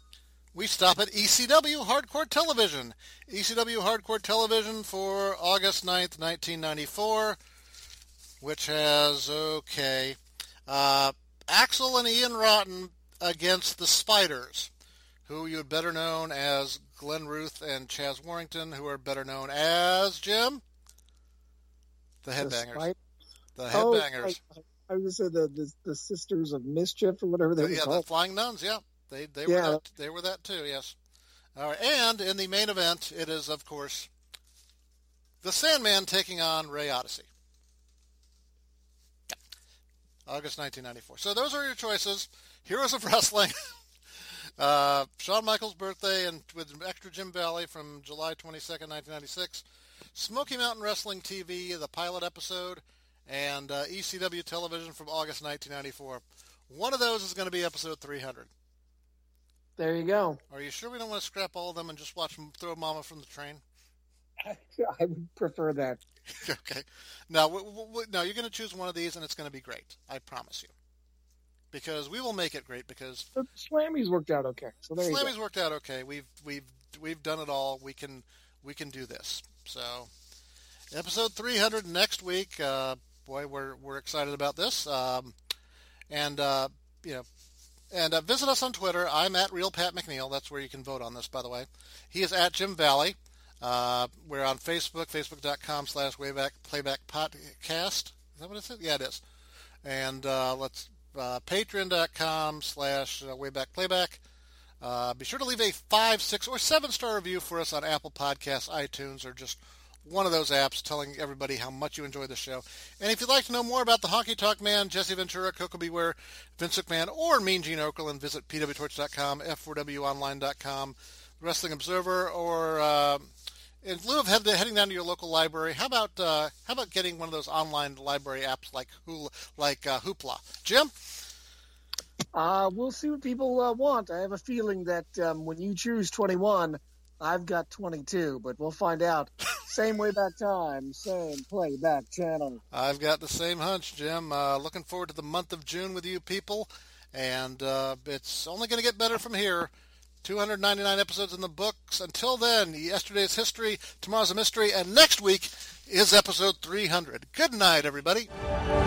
ECW Hardcore Television. ECW Hardcore Television for August 9th, 1994, which has, Axel and Ian Rotten against the Spiders, who you had better known as Glenn Ruth and Chaz Warrington, who are better known as, Jim? The Headbangers. The Headbangers. I was going to say the Sisters of Mischief or whatever they were called. The Flying Nuns, yeah. They were that too, yes. All right, and in the main event, it is, of course, the Sandman taking on Ray Odyssey. August 1994. So those are your choices. Heroes of Wrestling. Shawn Michaels' birthday and with extra Jim Valley from July 22nd, 1996. Smoky Mountain Wrestling TV, the pilot episode, and ECW Television from August 1994. One of those is going to be episode 300. There you go. Are you sure we don't want to scrap all of them and just watch them throw Mama from the train? I would prefer that. Okay. Now, no, you're going to choose one of these, and it's going to be great. I promise you. Because we will make it great. Because the Slammy's worked out okay. So there Slammy's worked out okay. We've done it all. We can do this. So, episode 300 next week. Boy, we're excited about this. And visit us on Twitter. I'm at Real Pat McNeil. That's where you can vote on this, by the way. He is at Jim Valley. We're on Facebook, facebook.com/WaybackPlaybackPodcast. Is that what it says? Yeah, it is. And patreon.com/WaybackPlayback. Be sure to leave a 5, 6, or 7-star review for us on Apple Podcasts, iTunes, or just one of those apps telling everybody how much you enjoy the show. And if you'd like to know more about the Honky Tonk Man, Jesse Ventura, Coco Beware, Vince McMahon, or Mean Gene Okerlund, visit pwtorch.com, f4wonline.com, Wrestling Observer, or in lieu of heading down to your local library, how about getting one of those online library apps like Hoopla? Jim? We'll see what people want. I have a feeling that when you choose 21, I've got 22, but we'll find out. Same Wayback Time, same playback channel. I've got the same hunch, Jim. Looking forward to the month of June with you people, and it's only going to get better from here. 299 episodes in the books. Until then, yesterday's history, tomorrow's a mystery, and next week is episode 300. Good night, everybody.